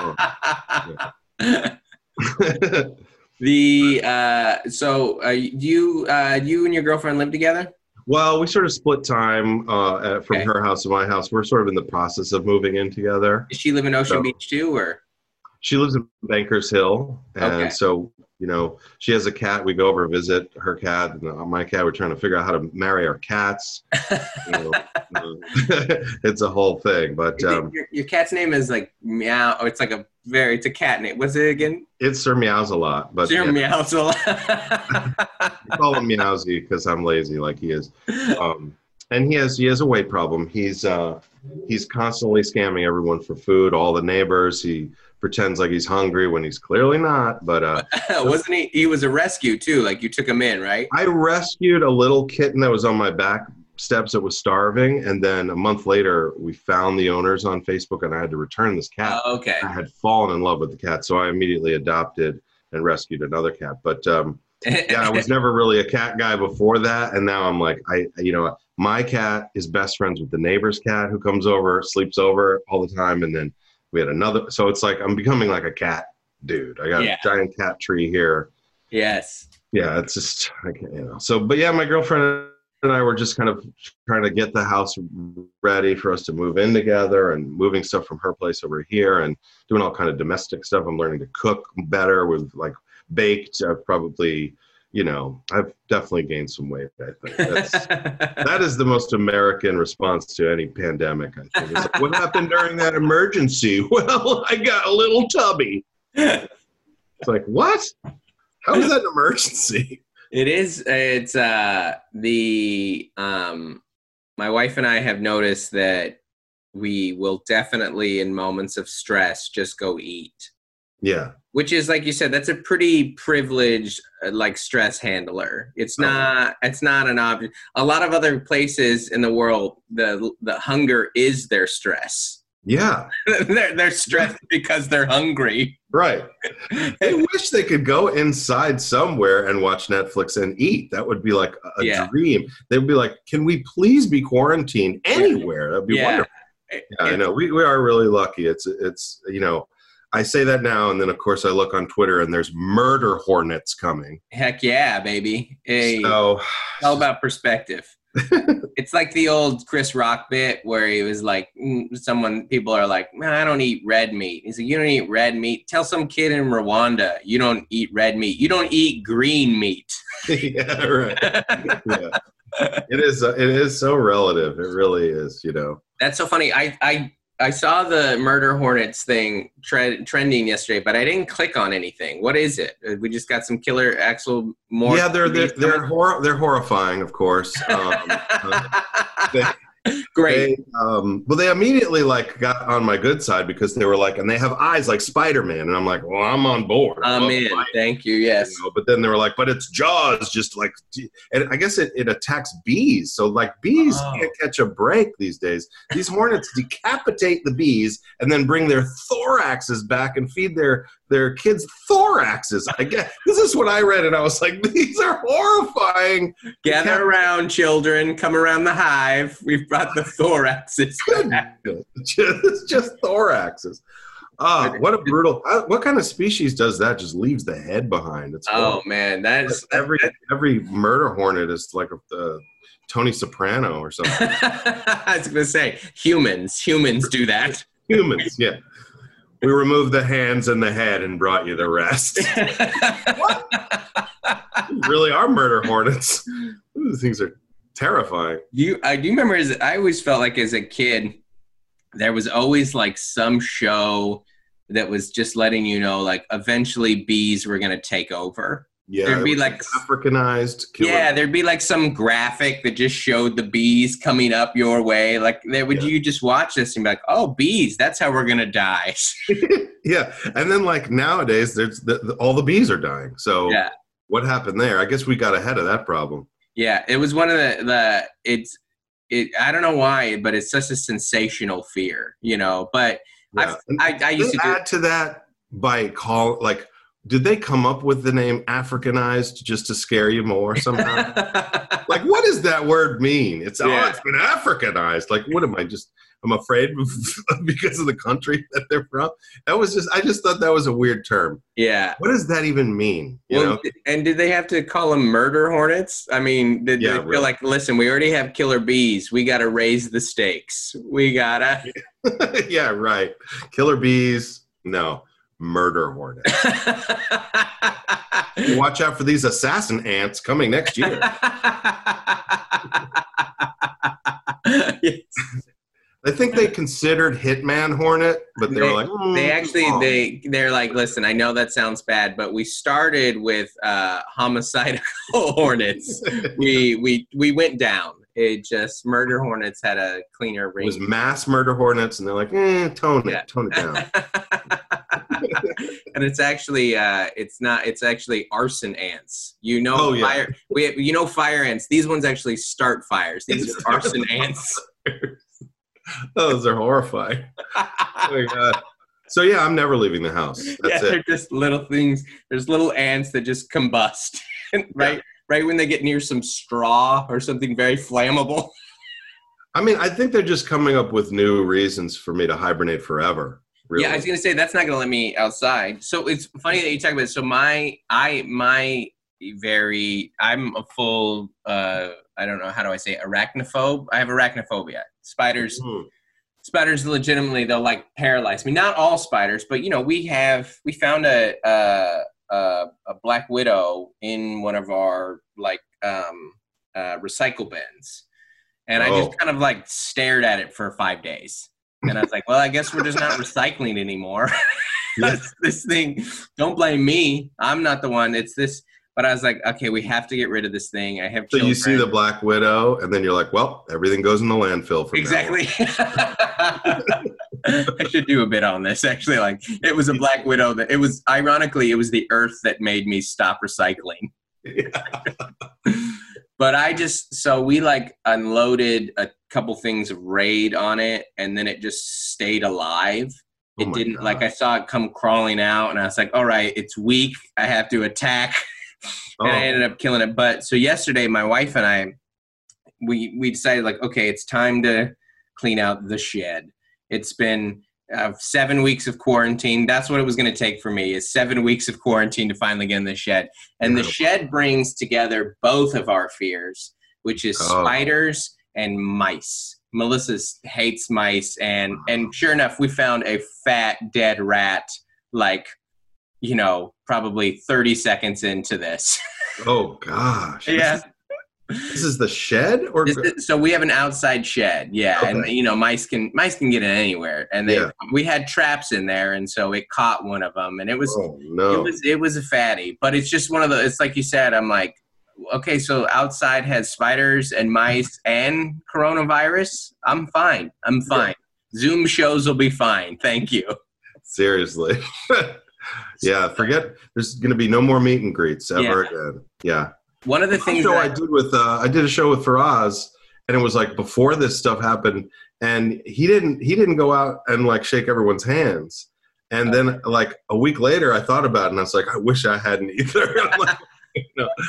The uh so uh, you uh you and your girlfriend live together? Well, we sort of split time uh, at, from Okay. her house to my house. We're sort of in the process of moving in together. Does she live in Ocean So- Beach too, or She lives in Bankers Hill, and Okay. so you know she has a cat. We go over visit her cat and uh, my cat. We're trying to figure out how to marry our cats. You know, uh, it's a whole thing, but um, your, your cat's name is like Meow. Oh, it's like a very it's a cat name. What's it again? it's Sir Meows a lot. But Sir yeah, Meows a lot. we call him Meowsy because I'm lazy, like he is. Um, and he has he has a weight problem. He's uh, he's constantly scamming everyone for food. All the neighbors. He pretends like he's hungry when he's clearly not. But uh, Wasn't he? He was a rescue too. Like you took him in, right? I rescued a little kitten that was on my back steps that was starving, and then a month later, we found the owners on Facebook, and I had to return this cat. Oh, okay. I had fallen in love with the cat, so I immediately adopted and rescued another cat. But um, yeah, I was never really a cat guy before that, and now I'm like, I, you know, my cat is best friends with the neighbor's cat who comes over, sleeps over all the time, and then we had another. So it's like I'm becoming like a cat dude. I got Yeah. a giant cat tree here. Yes. Yeah, it's just I can't, you know. So, but yeah, my girlfriend and I were just kind of trying to get the house ready for us to move in together, and moving stuff from her place over here, and doing all kind of domestic stuff. I'm learning to cook better with like baked. I've probably, you know, I've definitely gained some weight. I think that's that is the most American response to any pandemic. I think it's like, what happened during that emergency? Well, I got a little tubby. It's like, what? How is that an emergency? It is. It's uh the um my wife and I have noticed that we will definitely in moments of stress just go eat. Yeah. Which is like you said, that's a pretty privileged uh, like stress handler. It's Oh. not it's not an object. A lot of other places in the world, the the hunger is their stress. Yeah. they're they're stressed because they're hungry. Right. They wish they could go inside somewhere and watch Netflix and eat. That would be like a Yeah. dream. They would be like, can we please be quarantined anywhere? That'd be Yeah. wonderful. Yeah, I know. We, we are really lucky. It's, it's, you know, I say that now, and then of course I look on Twitter and there's murder hornets coming. Heck yeah, baby. Hey, So it's all about perspective. It's like the old Chris Rock bit where he was like, mm, someone, people are like, man, I don't eat red meat. He's like, you don't eat red meat? Tell some kid in Rwanda you don't eat red meat. You don't eat green meat. Yeah, right. Yeah. It is. Uh, it is so relative. It really is. You know. That's so funny. I I I saw the Murder Hornets thing tre- trending yesterday, but I didn't click on anything. What is it? We just got some killer Axel Moore. Yeah, they're they're they're, hor- they're horrifying, of course. Um, uh, they, Great. They, um, well, they immediately like got on my good side because they were like, and they have eyes like Spider-Man, and I'm like, well, I'm on board. I I'm love in. Spider-Man, Thank you. Yes. you know? But then they were like, but it's Jaws, just like, and I guess it, it attacks bees. So like bees Oh. can't catch a break these days. These hornets decapitate the bees and then bring their thoraxes back and feed their their kids thoraxes. I guess this is what I read, and I was like, these are horrifying. Gather around, children. Come around the hive. We've brought the thoraxes. just, just thoraxes. Ah, what a brutal. Uh, what kind of species does that? Just leaves the head behind. It's Oh horrible. man, that is every every murder hornet is like a uh, Tony Soprano or something. I was gonna say humans. Humans do that. Humans, yeah. We removed the hands and the head and brought you the rest. These really are murder hornets. These things are terrifying. You, I do remember. As I always felt like as a kid, there was always like some show that was just letting you know, like eventually bees were gonna take over. Yeah, There'd it be was like- Africanized. Killer. Yeah, there'd be like some graphic that just showed the bees coming up your way. Like, there would Yeah. you just watch this and be like, "Oh, bees! That's how we're gonna die." Yeah, and then like nowadays, there's the, the, all the bees are dying. So Yeah. what happened there? I guess we got ahead of that problem. Yeah, it was one of the the it's it. I don't know why, but it's such a sensational fear, you know. But Yeah. And I I, I used they to do. add to that by call like. Did they come up with the name Africanized just to scare you more somehow? Like, what does that word mean? It's Yeah. oh, it's been Africanized. Like, what am I just? I'm afraid because of the country that they're from. That was just. I just thought that was a weird term. Yeah. What does that even mean? You Well, know? and did they have to call them murder hornets? I mean, did Yeah, they feel really. like, listen, we already have killer bees. We got to raise the stakes. We gotta. Yeah, right. Killer bees. No, murder hornet. Watch out for these assassin ants coming next year. Yes. I think they considered Hitman Hornet, but they, They- were like, mm, They actually oh. they they're like, listen, I know that sounds bad, but we started with uh, homicidal hornets. We we we went down. It just murder hornets had a cleaner It ring. was mass murder hornets, and they're like, eh, tone it, Yeah. tone it down. And it's actually uh, it's not it's actually arson ants. You know, Oh, yeah. fire. We you know fire ants. These ones actually start fires. These They are start arson ants. Those are horrifying. Oh my god. So yeah, I'm never leaving the house. Yeah, That's they're it. just little things. There's little ants that just combust, right? Right when they get near some straw or something very flammable. I mean, I think they're just coming up with new reasons for me to hibernate forever. Really. Yeah, I was gonna say that's not gonna let me outside. So it's funny that you talk about it. So my I my very I'm a full uh I don't know how do I say it? Arachnophobe. I have arachnophobia. Spiders Hmm. spiders legitimately they'll like paralyze me. Not all spiders, but you know we have we found a a, a, a black widow in one of our like um uh recycle bins, and I Oh. just kind of like stared at it for five days. And I was like, well, I guess we're just not recycling anymore. Yeah. This thing, don't blame me. I'm not the one. It's this. But I was like, okay, we have to get rid of this thing. I have So children. you see the Black Widow, and then you're like, well, everything goes in the landfill from now on. Exactly. I should do a bit on this. Actually, like it was a Black Widow that it was. Ironically, it was the Earth that made me stop recycling. But I just so we like unloaded a couple things of Raid on it, and then it just stayed alive. Oh It my didn't God. like I saw it come crawling out, and I was like, "All right, it's weak. I have to attack." And I Oh. ended up killing it. But so yesterday, my wife and I, we we decided like, okay, it's time to clean out the shed. It's been uh, seven weeks of quarantine. That's what it was going to take for me is seven weeks of quarantine to finally get in the shed. And the Yeah. shed brings together both of our fears, which is Oh. spiders and mice. Melissa hates mice, and and sure enough, we found a fat dead rat, like, you know, probably thirty seconds into this. Oh gosh. Yeah. This is the shed, or This is- so we have an outside shed, yeah, and Okay. you know, mice can mice can get in anywhere, and they Yeah. we had traps in there, and so it caught one of them, and it was oh no. it was it was a fatty, but it's just one of the. It's like you said. I'm like, okay, so outside has spiders and mice and coronavirus. I'm fine. I'm fine. Zoom shows will be fine. Thank you. Seriously. Yeah, forget. There's going to be no more meet and greets ever Yeah. again. Yeah. One of the The things show that I did with uh, I did a show with Faraz, and it was like before this stuff happened, and he didn't he didn't go out and like shake everyone's hands. And then like a week later, I thought about it, and I was like, I wish I hadn't either. I'm like, you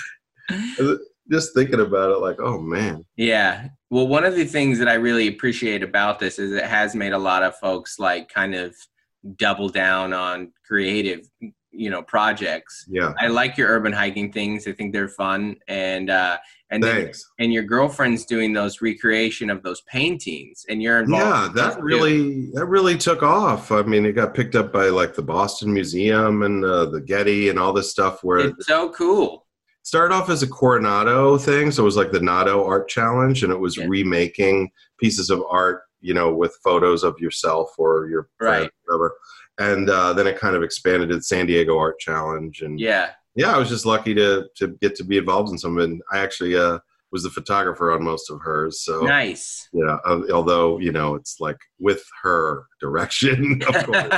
know, just thinking about it, like, oh man. Yeah. Well, one of the things that I really appreciate about this is it has made a lot of folks like kind of double down on creative, you know, projects. Yeah. I like your urban hiking things. I think they're fun. And, uh, and then, Thanks. and your girlfriend's doing those recreation of those paintings, and you're involved. Yeah, in that those really that really took off. I mean, it got picked up by like the Boston Museum and uh, the Getty and all this stuff. Where too. It's so cool. started off as a Coronado thing, so it was like the Nado Art Challenge, and it was Yeah. remaking pieces of art, you know, with photos of yourself or your friend, Right. whatever. And uh, then it kind of expanded to the San Diego Art Challenge, and Yeah. yeah, I was just lucky to to get to be involved in some. And I actually uh, was the photographer on most of hers, so Nice. yeah. Uh, although you know, it's like with her direction, of course.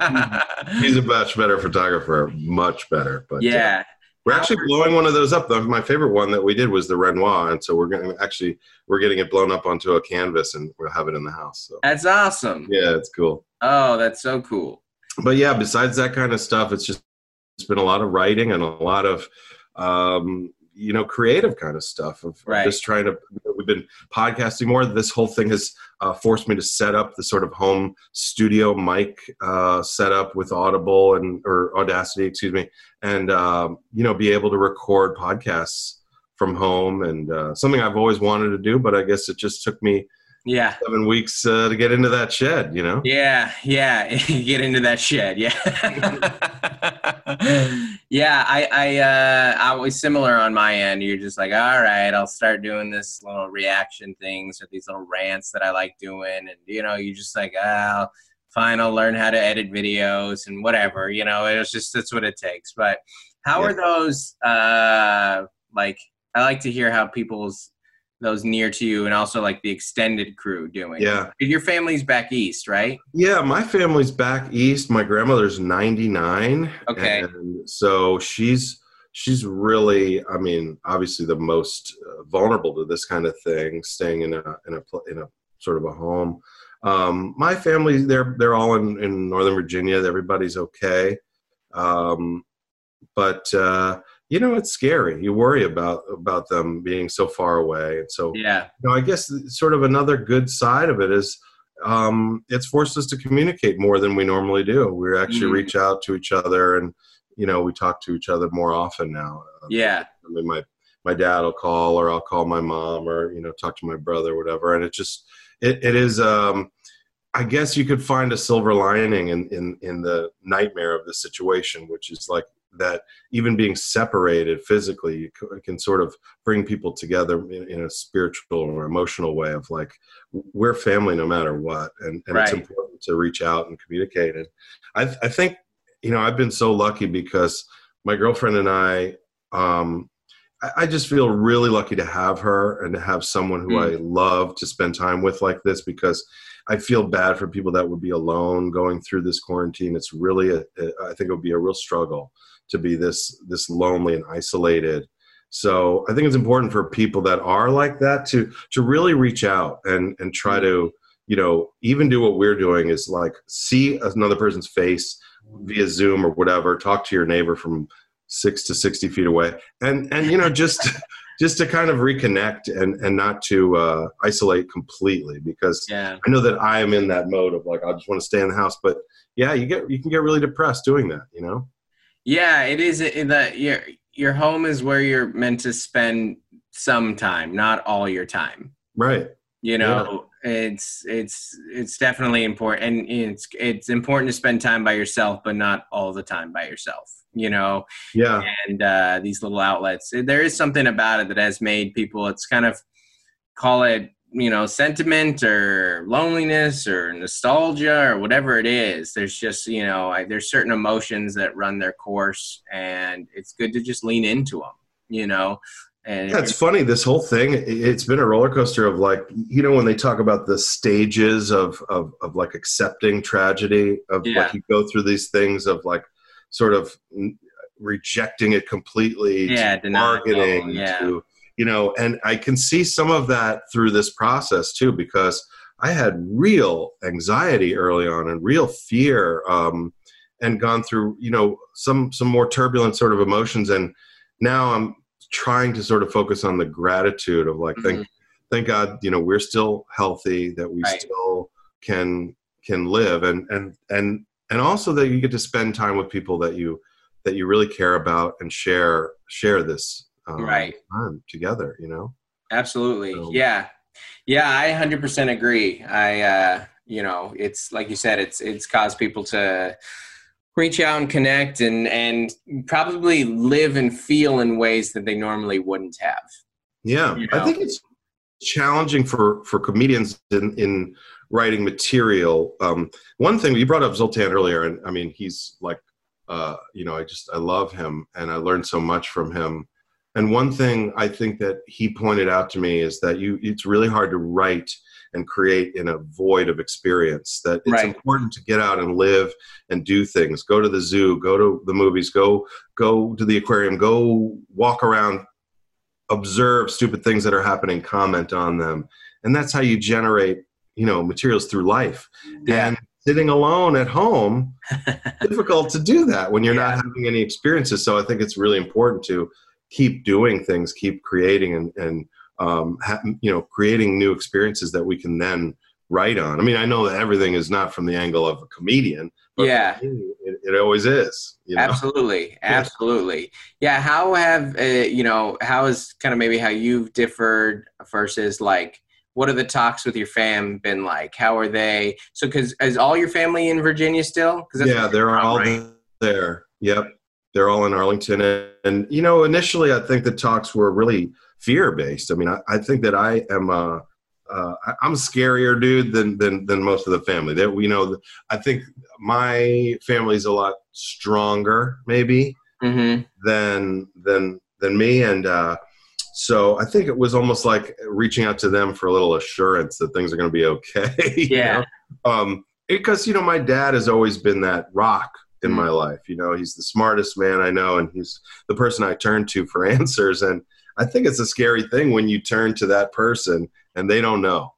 He's a much better photographer, much better. But uh, Yeah. we're actually blowing one of those up. The- My favorite one that we did was the Renoir, and so we're going to actually we're getting it blown up onto a canvas, and we'll have it in the house. So That's awesome. yeah, it's cool. Oh, that's so cool. But yeah, besides that kind of stuff, it's just it's been a lot of writing and a lot of um, you know creative kind of stuff. Of Right. just trying to. We've been podcasting more. This whole thing has uh, forced me to set up the sort of home studio mic uh, setup with Audible and or Audacity, excuse me, and um, you know be able to record podcasts from home, and uh, something I've always wanted to do, but I guess it just took me Yeah. seven weeks uh, to get into that shed. You know. Yeah, yeah. Get into that shed. Yeah. Yeah, I, I, uh, I was similar on my end. You're just like, all right, I'll start doing this little reaction things or these little rants that I like doing. And, you know, you just like, ah, fine, I'll learn how to edit videos and whatever, you know, it's just, that's what it takes. But how Yeah. are those, uh, like, I like to hear how people's, those near to you and also like the extended crew doing. Yeah. Your family's back east, right? Yeah, my family's back east. My grandmother's ninety-nine. Okay. And so she's she's really, I mean, obviously the most uh, vulnerable to this kind of thing, staying in a in a pl- in a sort of a home. Um, my family, they're they're all in, in Northern Virginia. Everybody's okay. Um, but uh, you know, it's scary. You worry about about them being so far away. And so Yeah. you know, I guess sort of another good side of it is um, it's forced us to communicate more than we normally do. We actually Mhm. reach out to each other, and you know, we talk to each other more often now. Uh, Yeah. I mean, my my dad will call, or I'll call my mom, or you know, talk to my brother, or whatever. And it just it it is. Um, I guess you could find a silver lining in in in the nightmare of the situation, which is like that even being separated physically, you c- can sort of bring people together in, in a spiritual or emotional way of like, we're family no matter what. And, and it's Right. important to reach out and communicate. And I, I think, you know, I've been so lucky because my girlfriend and I, um, I, I just feel really lucky to have her and to have someone who Mm. I love to spend time with like this, because I feel bad for people that would be alone going through this quarantine. It's really, a, a, I think it would be a real struggle to be this this lonely and isolated. So I think it's important for people that are like that to to really reach out and and try to, you know, even do what we're doing, is like see another person's face via Zoom or whatever, talk to your neighbor from six to sixty feet away, and and you know just just to kind of reconnect and and not to uh, isolate completely, because Yeah. I know that I am in that mode of like I just want to stay in the house, but yeah, you get you can get really depressed doing that, you know. Yeah, it is in that your your home is where you're meant to spend some time, not all your time. Right. You know, yeah. it's it's it's definitely important, and it's it's important to spend time by yourself, but not all the time by yourself. You know, yeah. And uh, these little outlets, there is something about it that has made people. It's kind of, call it, you know, sentiment or loneliness or nostalgia or whatever it is. There's just, you know, I, there's certain emotions that run their course, and it's good to just lean into them. You know. And yeah, it's funny, this whole thing, it's been a roller coaster of like, you know, when they talk about the stages of, of, of like accepting tragedy, of yeah. like you go through these things of like sort of rejecting it completely, yeah, to bargaining, yeah. to, you know, and I can see some of that through this process too, because I had real anxiety early on and real fear, um, and gone through, you know, some, some more turbulent sort of emotions. And now I'm trying to sort of focus on the gratitude of like, mm-hmm. thank, thank God, you know, we're still healthy, that we right. still can, can live. And, and, and, and also that you get to spend time with people that you, that you really care about and share, share this um, right. time together, you know? Absolutely. So, yeah. Yeah. I one hundred percent agree. I, uh, you know, it's like you said, it's, it's caused people to reach out and connect and, and probably live and feel in ways that they normally wouldn't have. Yeah. You know? I think it's challenging for, for comedians in, in writing material. Um, one thing you brought up Zoltan earlier, and I mean, he's like, uh, you know, I just, I love him and I learned so much from him. And one thing I think that he pointed out to me is that you, it's really hard to write and create in a void of experience, that it's right. important to get out and live and do things, go to the zoo, go to the movies, go, go to the aquarium, go walk around, observe stupid things that are happening, comment on them. And that's how you generate, you know, materials through life. Yeah. And sitting alone at home, difficult to do that when you're yeah. not having any experiences. So I think it's really important to keep doing things, keep creating and, and um, ha- you know, creating new experiences that we can then write on. I mean, I know that everything is not from the angle of a comedian, but yeah, it, it always is. You know? Absolutely. Absolutely. Yeah. How have, uh, you know, how is kind of maybe how you've differed versus like, what are the talks with your fam been like? How are they? So, cause is all your family in Virginia still? Cause that's yeah, they're from, all right? there. Yep. They're all in Arlington. And, and, you know, initially I think the talks were really fear-based. I mean, I, I think that I am a, uh, I'm a scarier dude than, than, than most of the family. That we know, I think my family's a lot stronger maybe mm-hmm. than, than, than me. And, uh, so I think it was almost like reaching out to them for a little assurance that things are going to be okay. Yeah. You know? Um, because, you know, my dad has always been that rock in mm-hmm. my life. You know, he's the smartest man I know, and he's the person I turn to for answers. And I think it's a scary thing when you turn to that person and they don't know,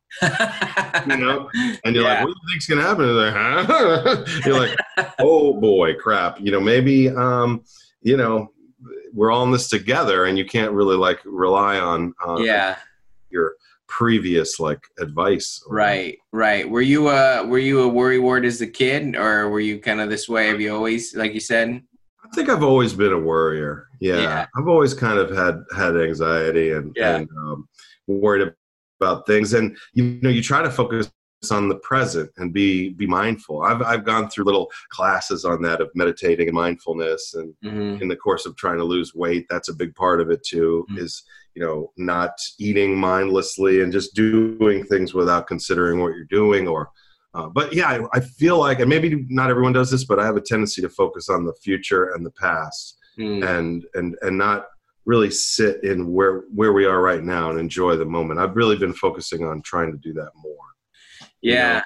you know, and you're yeah. like, what do you think's going to happen? And they're like, huh? You're like, oh boy, crap. You know, maybe, um, you know, we're all in this together and you can't really like rely on, uh, yeah. your previous like advice. Right. Right. Were you a, were you a worrywart as a kid, or were you kind of this way? Have you always, like you said? I think I've always been a worrier. Yeah. yeah. I've always kind of had, had anxiety and, yeah. and um, worried about things. And, you know, you try to focus on the present and be, be mindful. I've, I've gone through little classes on that of meditating and mindfulness. And mm-hmm. in the course of trying to lose weight, that's a big part of it too, mm-hmm. is, you know, not eating mindlessly and just doing things without considering what you're doing or, Uh, but yeah, I, I feel like, and maybe not everyone does this, but I have a tendency to focus on the future and the past, mm. and and and not really sit in where where we are right now and enjoy the moment. I've really been focusing on trying to do that more. Yeah. You know?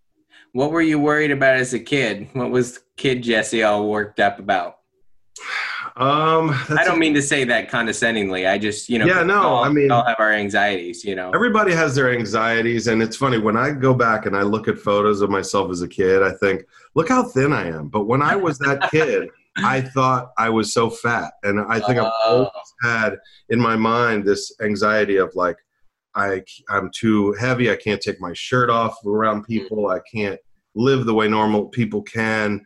What were you worried about as a kid? What was kid Jesse all worked up about? Um, I don't a, mean to say that condescendingly. I just, you know, yeah, no, all, I mean, we all have our anxieties, you know. Everybody has their anxieties, and it's funny when I go back and I look at photos of myself as a kid, I think, look how thin I am. But when I was that kid, I thought I was so fat, and I think uh, I've always had in my mind this anxiety of like, I I'm too heavy. I can't take my shirt off around people. I can't live the way normal people can.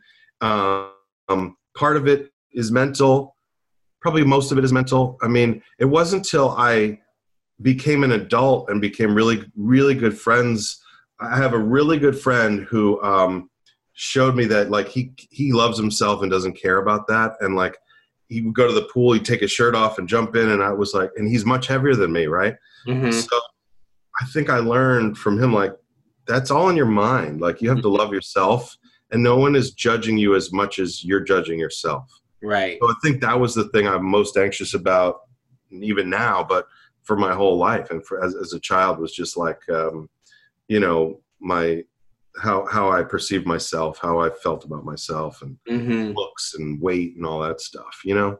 Um, part of it is mental. Probably most of it is mental. I mean, it wasn't until I became an adult and became really, really good friends. I have a really good friend who um, showed me that like he he loves himself and doesn't care about that. And like he would go to the pool, he'd take his shirt off and jump in. And I was like, and he's much heavier than me, right? Mm-hmm. So I think I learned from him, like, that's all in your mind. Like you have mm-hmm. to love yourself, and no one is judging you as much as you're judging yourself. Right. So I think that was the thing I'm most anxious about even now, but for my whole life. And for, as, as a child was just like, um, you know, my, how, how I perceived myself, how I felt about myself, and mm-hmm. looks and weight and all that stuff, you know?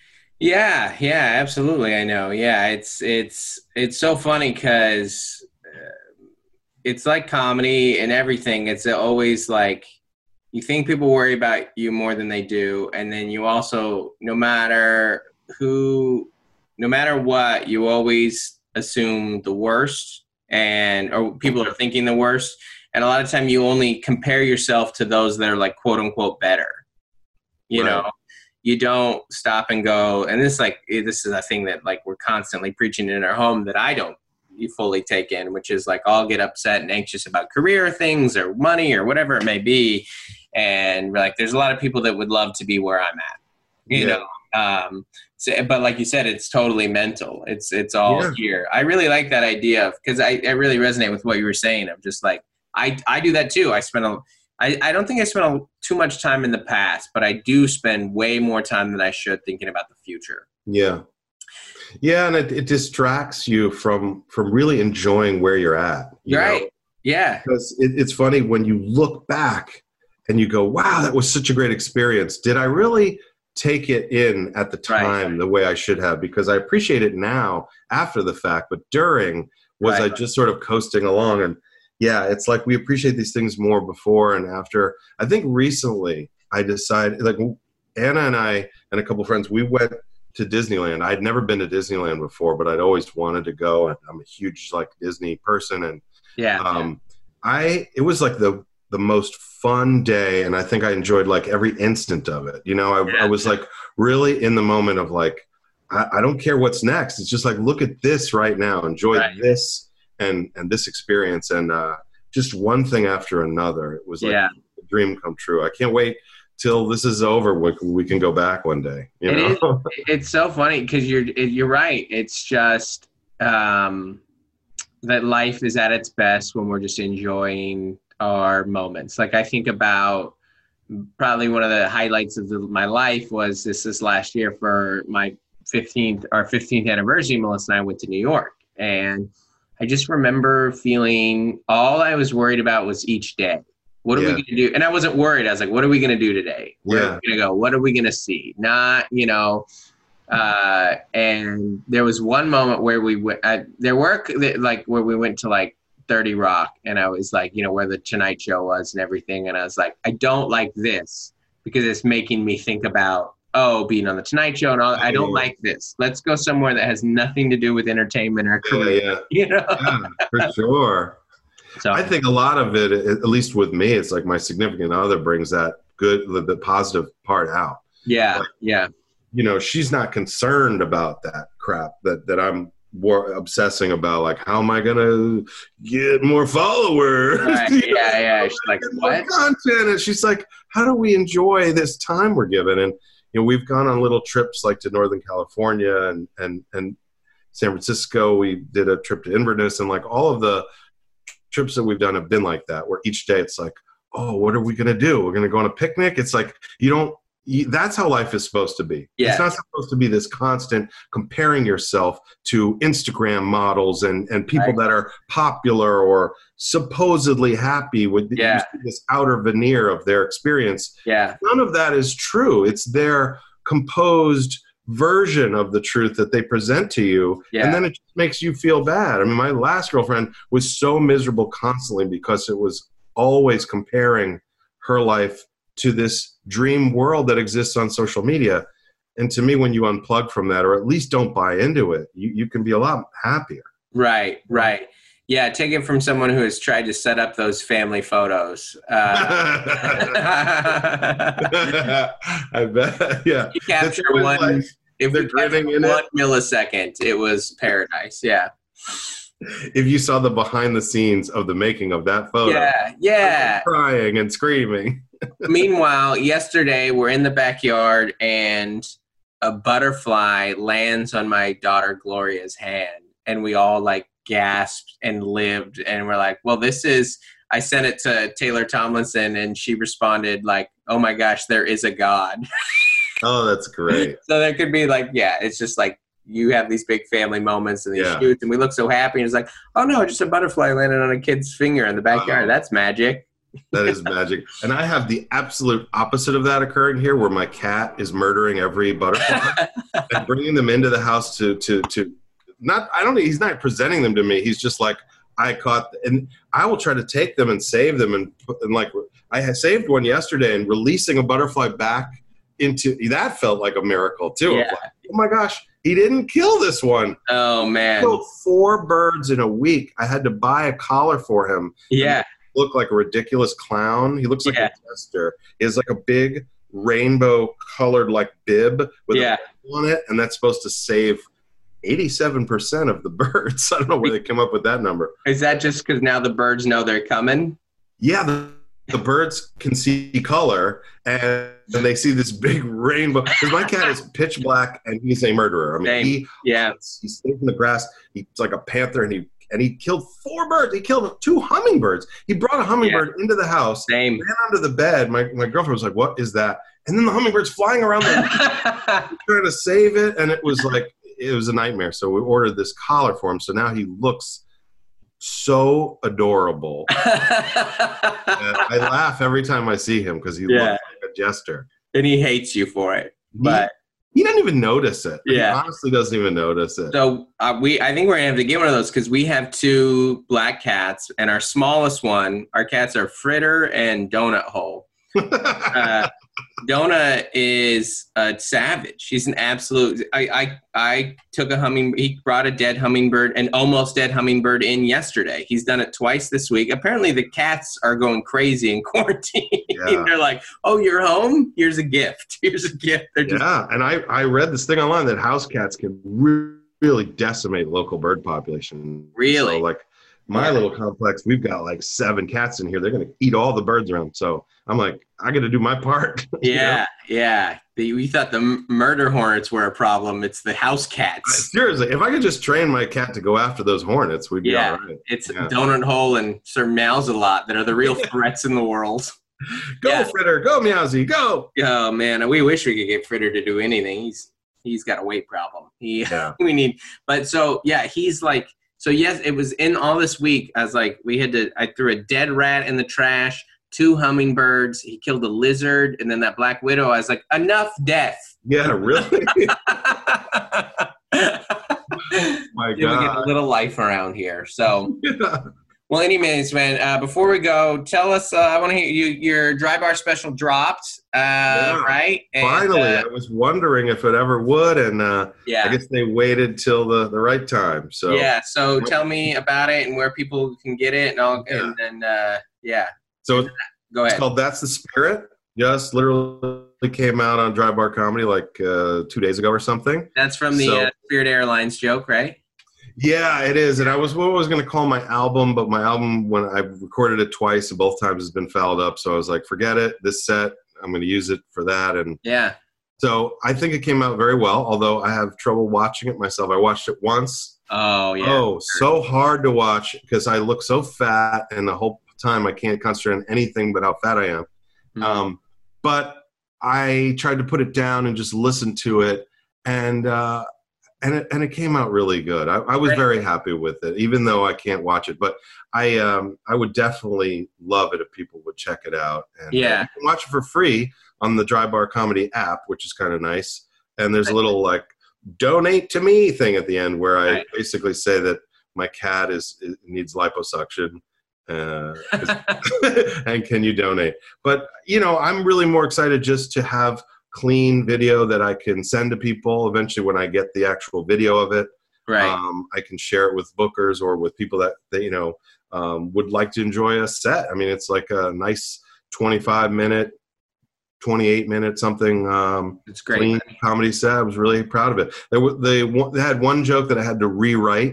Yeah. Yeah, absolutely. I know. Yeah. It's, it's, it's so funny because uh, it's like comedy and everything. It's always like, you think people worry about you more than they do. And then you also, no matter who, no matter what, you always assume the worst, and or people are thinking the worst. And a lot of time you only compare yourself to those that are like quote unquote better. You right. know, you don't stop and go. And this like this is a thing that like we're constantly preaching in our home that I don't fully take in, which is like I'll get upset and anxious about career things or money or whatever it may be. And like there's a lot of people that would love to be where I'm at. You yeah. know. Um, so, but like you said, it's totally mental. It's, it's all yeah. here. I really like that idea of, cause I, I really resonate with what you were saying of just like, I, I do that too. I spend a, I, I don't think I spent a, too much time in the past, but I do spend way more time than I should thinking about the future. Yeah. Yeah. And it, it distracts you from, from really enjoying where you're at. You right. know? Yeah. Because it, it's funny when you look back and you go, wow, that was such a great experience. Did I really take it in at the time right. the way I should have? Because I appreciate it now after the fact, but during was right. I just sort of coasting along? And yeah, it's like we appreciate these things more before and after. I think recently I decided, like Anna and I and a couple friends, we went to Disneyland. I'd never been to Disneyland before, but I'd always wanted to go. And I'm a huge like Disney person. And yeah, um, yeah. I, it was like the, the most fun day. And I think I enjoyed like every instant of it. You know, I, yeah. I was like really in the moment of like, I, I don't care what's next. It's just like, look at this right now, enjoy right. this and, and this experience. And uh, just one thing after another. It was like yeah. a dream come true. I can't wait till this is over. We, we can go back one day. You know? It is, it's so funny because you're, it, you're right. It's just um, that life is at its best when we're just enjoying our moments. Like I think about probably one of the highlights of the, my life was this this last year for my fifteenth our fifteenth anniversary. Melissa and I went to New York, and I just remember feeling all I was worried about was each day. What are yeah. we going to do? And I wasn't worried. I was like, what are we going to do today? Where yeah. are we going to go? What are we going to see? Not, you know, uh, and there was one moment where we went, I, there were like where we went to like thirty Rock, and I was like, you know, where the Tonight Show was and everything. And I was like, I don't like this because it's making me think about, oh, being on the Tonight Show and all. I don't like this. Let's go somewhere that has nothing to do with entertainment or career. Yeah, yeah. You know, yeah, for sure. So I think a lot of it, at least with me, it's like my significant other brings that good, the, the positive part out. Yeah, like, yeah. You know, she's not concerned about that crap that that I'm more obsessing about, like, how am I gonna get more followers? Right. Yeah, yeah. She's like, what? Content. And she's like, how do we enjoy this time we're given? And you know, we've gone on little trips like to Northern California and and and San Francisco. We did a trip to Inverness, and like all of the trips that we've done have been like that, where each day it's like, oh, what are we gonna do? We're gonna go on a picnic. It's like you don't. You, that's how life is supposed to be. Yeah. It's not supposed to be this constant comparing yourself to Instagram models and, and people right. that are popular or supposedly happy with yeah. this outer veneer of their experience. Yeah. None of that is true. It's their composed version of the truth that they present to you. Yeah. And then it just makes you feel bad. I mean, my last girlfriend was so miserable constantly because it was always comparing her life to this dream world that exists on social media. And to me, when you unplug from that, or at least don't buy into it, you, you can be a lot happier. Right, right. Yeah, take it from someone who has tried to set up those family photos. Uh, I bet, yeah. You capture one, like, if they're we capture grinning in one it. millisecond, it was paradise, yeah. If you saw the behind the scenes of the making of that photo, Yeah, yeah. crying and screaming. Meanwhile, yesterday we're in the backyard and a butterfly lands on my daughter Gloria's hand, and we all like gasped and lived, and we're like, well, this is, I sent it to Taylor Tomlinson and she responded like, oh my gosh, there is a God. Oh, that's great. So there could be like, yeah, it's just like you have these big family moments and these Yeah. shoots, and we look so happy, and it's like, oh no, just a butterfly landed on a kid's finger in the backyard. Wow. That's magic. That is magic. And I have the absolute opposite of that occurring here, where my cat is murdering every butterfly and bringing them into the house to to to not. I don't. He's not presenting them to me. He's just like, I caught, and I will try to take them and save them, and, and like I had saved one yesterday, and releasing a butterfly back into that felt like a miracle too. Yeah. Like, oh my gosh, he didn't kill this one. Oh man. He killed four birds in a week. I had to buy a collar for him. Yeah. Look like a ridiculous clown. He looks like Yeah. a jester. He has like a big rainbow colored like bib with Yeah. a bib on it, and that's supposed to save eighty-seven percent of the birds. I don't know where they came up with that number. Is that just because now the birds know they're coming? Yeah, the, the birds can see color, and, and they see this big rainbow. Because my cat is pitch black, and he's a murderer. I mean, Same. he Yeah. he stays in the grass. He's like a panther, and he and he killed four birds. He killed two hummingbirds. He brought a hummingbird into the house, Same. ran under the bed. My my girlfriend was like, "What is that?" And then the hummingbird's flying around the trying to save it, and it was like it was a nightmare. So we ordered this collar for him. So now he looks so adorable. And I laugh every time I see him because he Yeah. looks like a jester. And he hates you for it. But He doesn't even notice it. Yeah. He honestly doesn't even notice it. so uh, we, I think we're gonna have to get one of those because we have two black cats, and our smallest one, our cats are Fritter and Donut Hole. Uh, Donut is a savage. She's an absolute. I, I I took a humming. He brought a dead hummingbird, an almost dead hummingbird, in yesterday. He's done it twice this week. Apparently, the cats are going crazy in quarantine. Yeah. They're like, "Oh, you're home? Here's a gift. Here's a gift." They're just Yeah, and I, I read this thing online that house cats can re- really decimate local bird population. Really? So, like, my Yeah. little complex, we've got like seven cats in here. They're going to eat all the birds around. So I'm like, I got to do my part. you know? yeah, yeah. The, we thought the m- murder hornets were a problem. It's the house cats. Seriously, if I could just train my cat to go after those hornets, we'd be Yeah. all right. It's Yeah. Donut Hole and Sir Mouse-a-Lot that are the real threats in the world. Go, Yeah. Fritter. Go, Meowsy. Go. Oh man, we wish we could get Fritter to do anything. He's he's got a weight problem. He Yeah. we need, but so yeah, he's like so yes. It was in all this week. I was like, we had to. I threw a dead rat in the trash, two hummingbirds. He killed a lizard, and then that black widow. I was like, enough death. Yeah, really? My Yeah, we get a God. little life around here. So. Yeah. Well, anyways, man, uh, before we go, tell us, uh, I want to hear you, your Dry Bar special dropped, uh, right? And, Finally, uh, I was wondering if it ever would, and uh, yeah. I guess they waited till the, the right time. So yeah, so tell me about it and where people can get it, and I'll, Yeah. and then, uh, yeah, so go it's ahead. called That's the Spirit. Just literally came out on Dry Bar Comedy like uh, two days ago or something. That's from the so- uh, Spirit Airlines joke, right? Yeah, it is. And I was what I was going to call my album, but my album, when I recorded it twice and both times has been fouled up. So I was like, forget it. This set, I'm going to use it for that. And Yeah. so I think it came out very well, although I have trouble watching it myself. I watched it once. Oh, yeah. Oh, so hard to watch because I look so fat, and the whole time I can't concentrate on anything but how fat I am. Mhm. Um, but I tried to put it down and just listen to it, and uh, and it and it came out really good. I, I was Right. very happy with it, even though I can't watch it. But I um, I would definitely love it if people would check it out. And, Yeah. uh, you can watch it for free on the Dry Bar Comedy app, which is kind of nice. And there's a little like donate to me thing at the end where I Right. basically say that my cat is, is needs liposuction. Uh, and can you donate? But you know, I'm really more excited just to have clean video that I can send to people. Eventually, when I get the actual video of it, Right. um, I can share it with bookers or with people that, that you know um, would like to enjoy a set. I mean, it's like a nice twenty-five minute, twenty-eight minute something. Um, It's great. clean comedy set. I was really proud of it. They, w- they, wa- they had one joke that I had to rewrite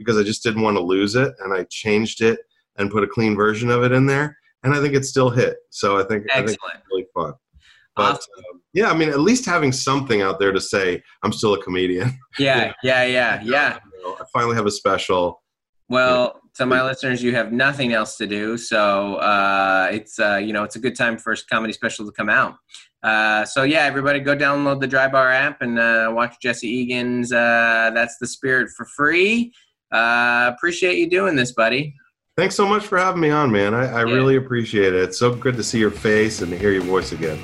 because I just didn't want to lose it, and I changed it and put a clean version of it in there, and I think it still hit. So I think, I think it's really fun. But Awesome. um, yeah, I mean, at least having something out there to say I'm still a comedian. Yeah, yeah, yeah, yeah. You know, I finally have a special. Well, to my listeners, you have nothing else to do, so uh, it's uh, you know it's a good time for a comedy special to come out. Uh, so yeah, everybody go download the Dry Bar app and uh, watch Jesse Egan's uh, That's the Spirit for free. Uh, appreciate you doing this, buddy. Thanks so much for having me on, man. I, I Yeah. really appreciate it. It's so good to see your face and to hear your voice again.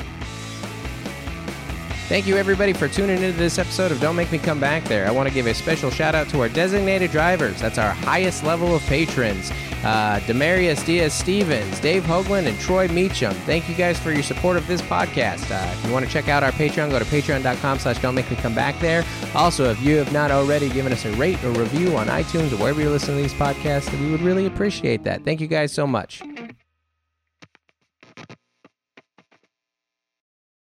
Thank you, everybody, for tuning into this episode of Don't Make Me Come Back There. I want to give a special shout out to our designated drivers. That's our highest level of patrons. Uh, Demarius Diaz-Stevens, Dave Hoagland, and Troy Meacham. Thank you guys for your support of this podcast. Uh, if you want to check out our Patreon, go to patreon.com slash Don't Make Me Come Back There. Also, if you have not already given us a rate or review on iTunes or wherever you're listening to these podcasts, we would really appreciate that. Thank you guys so much.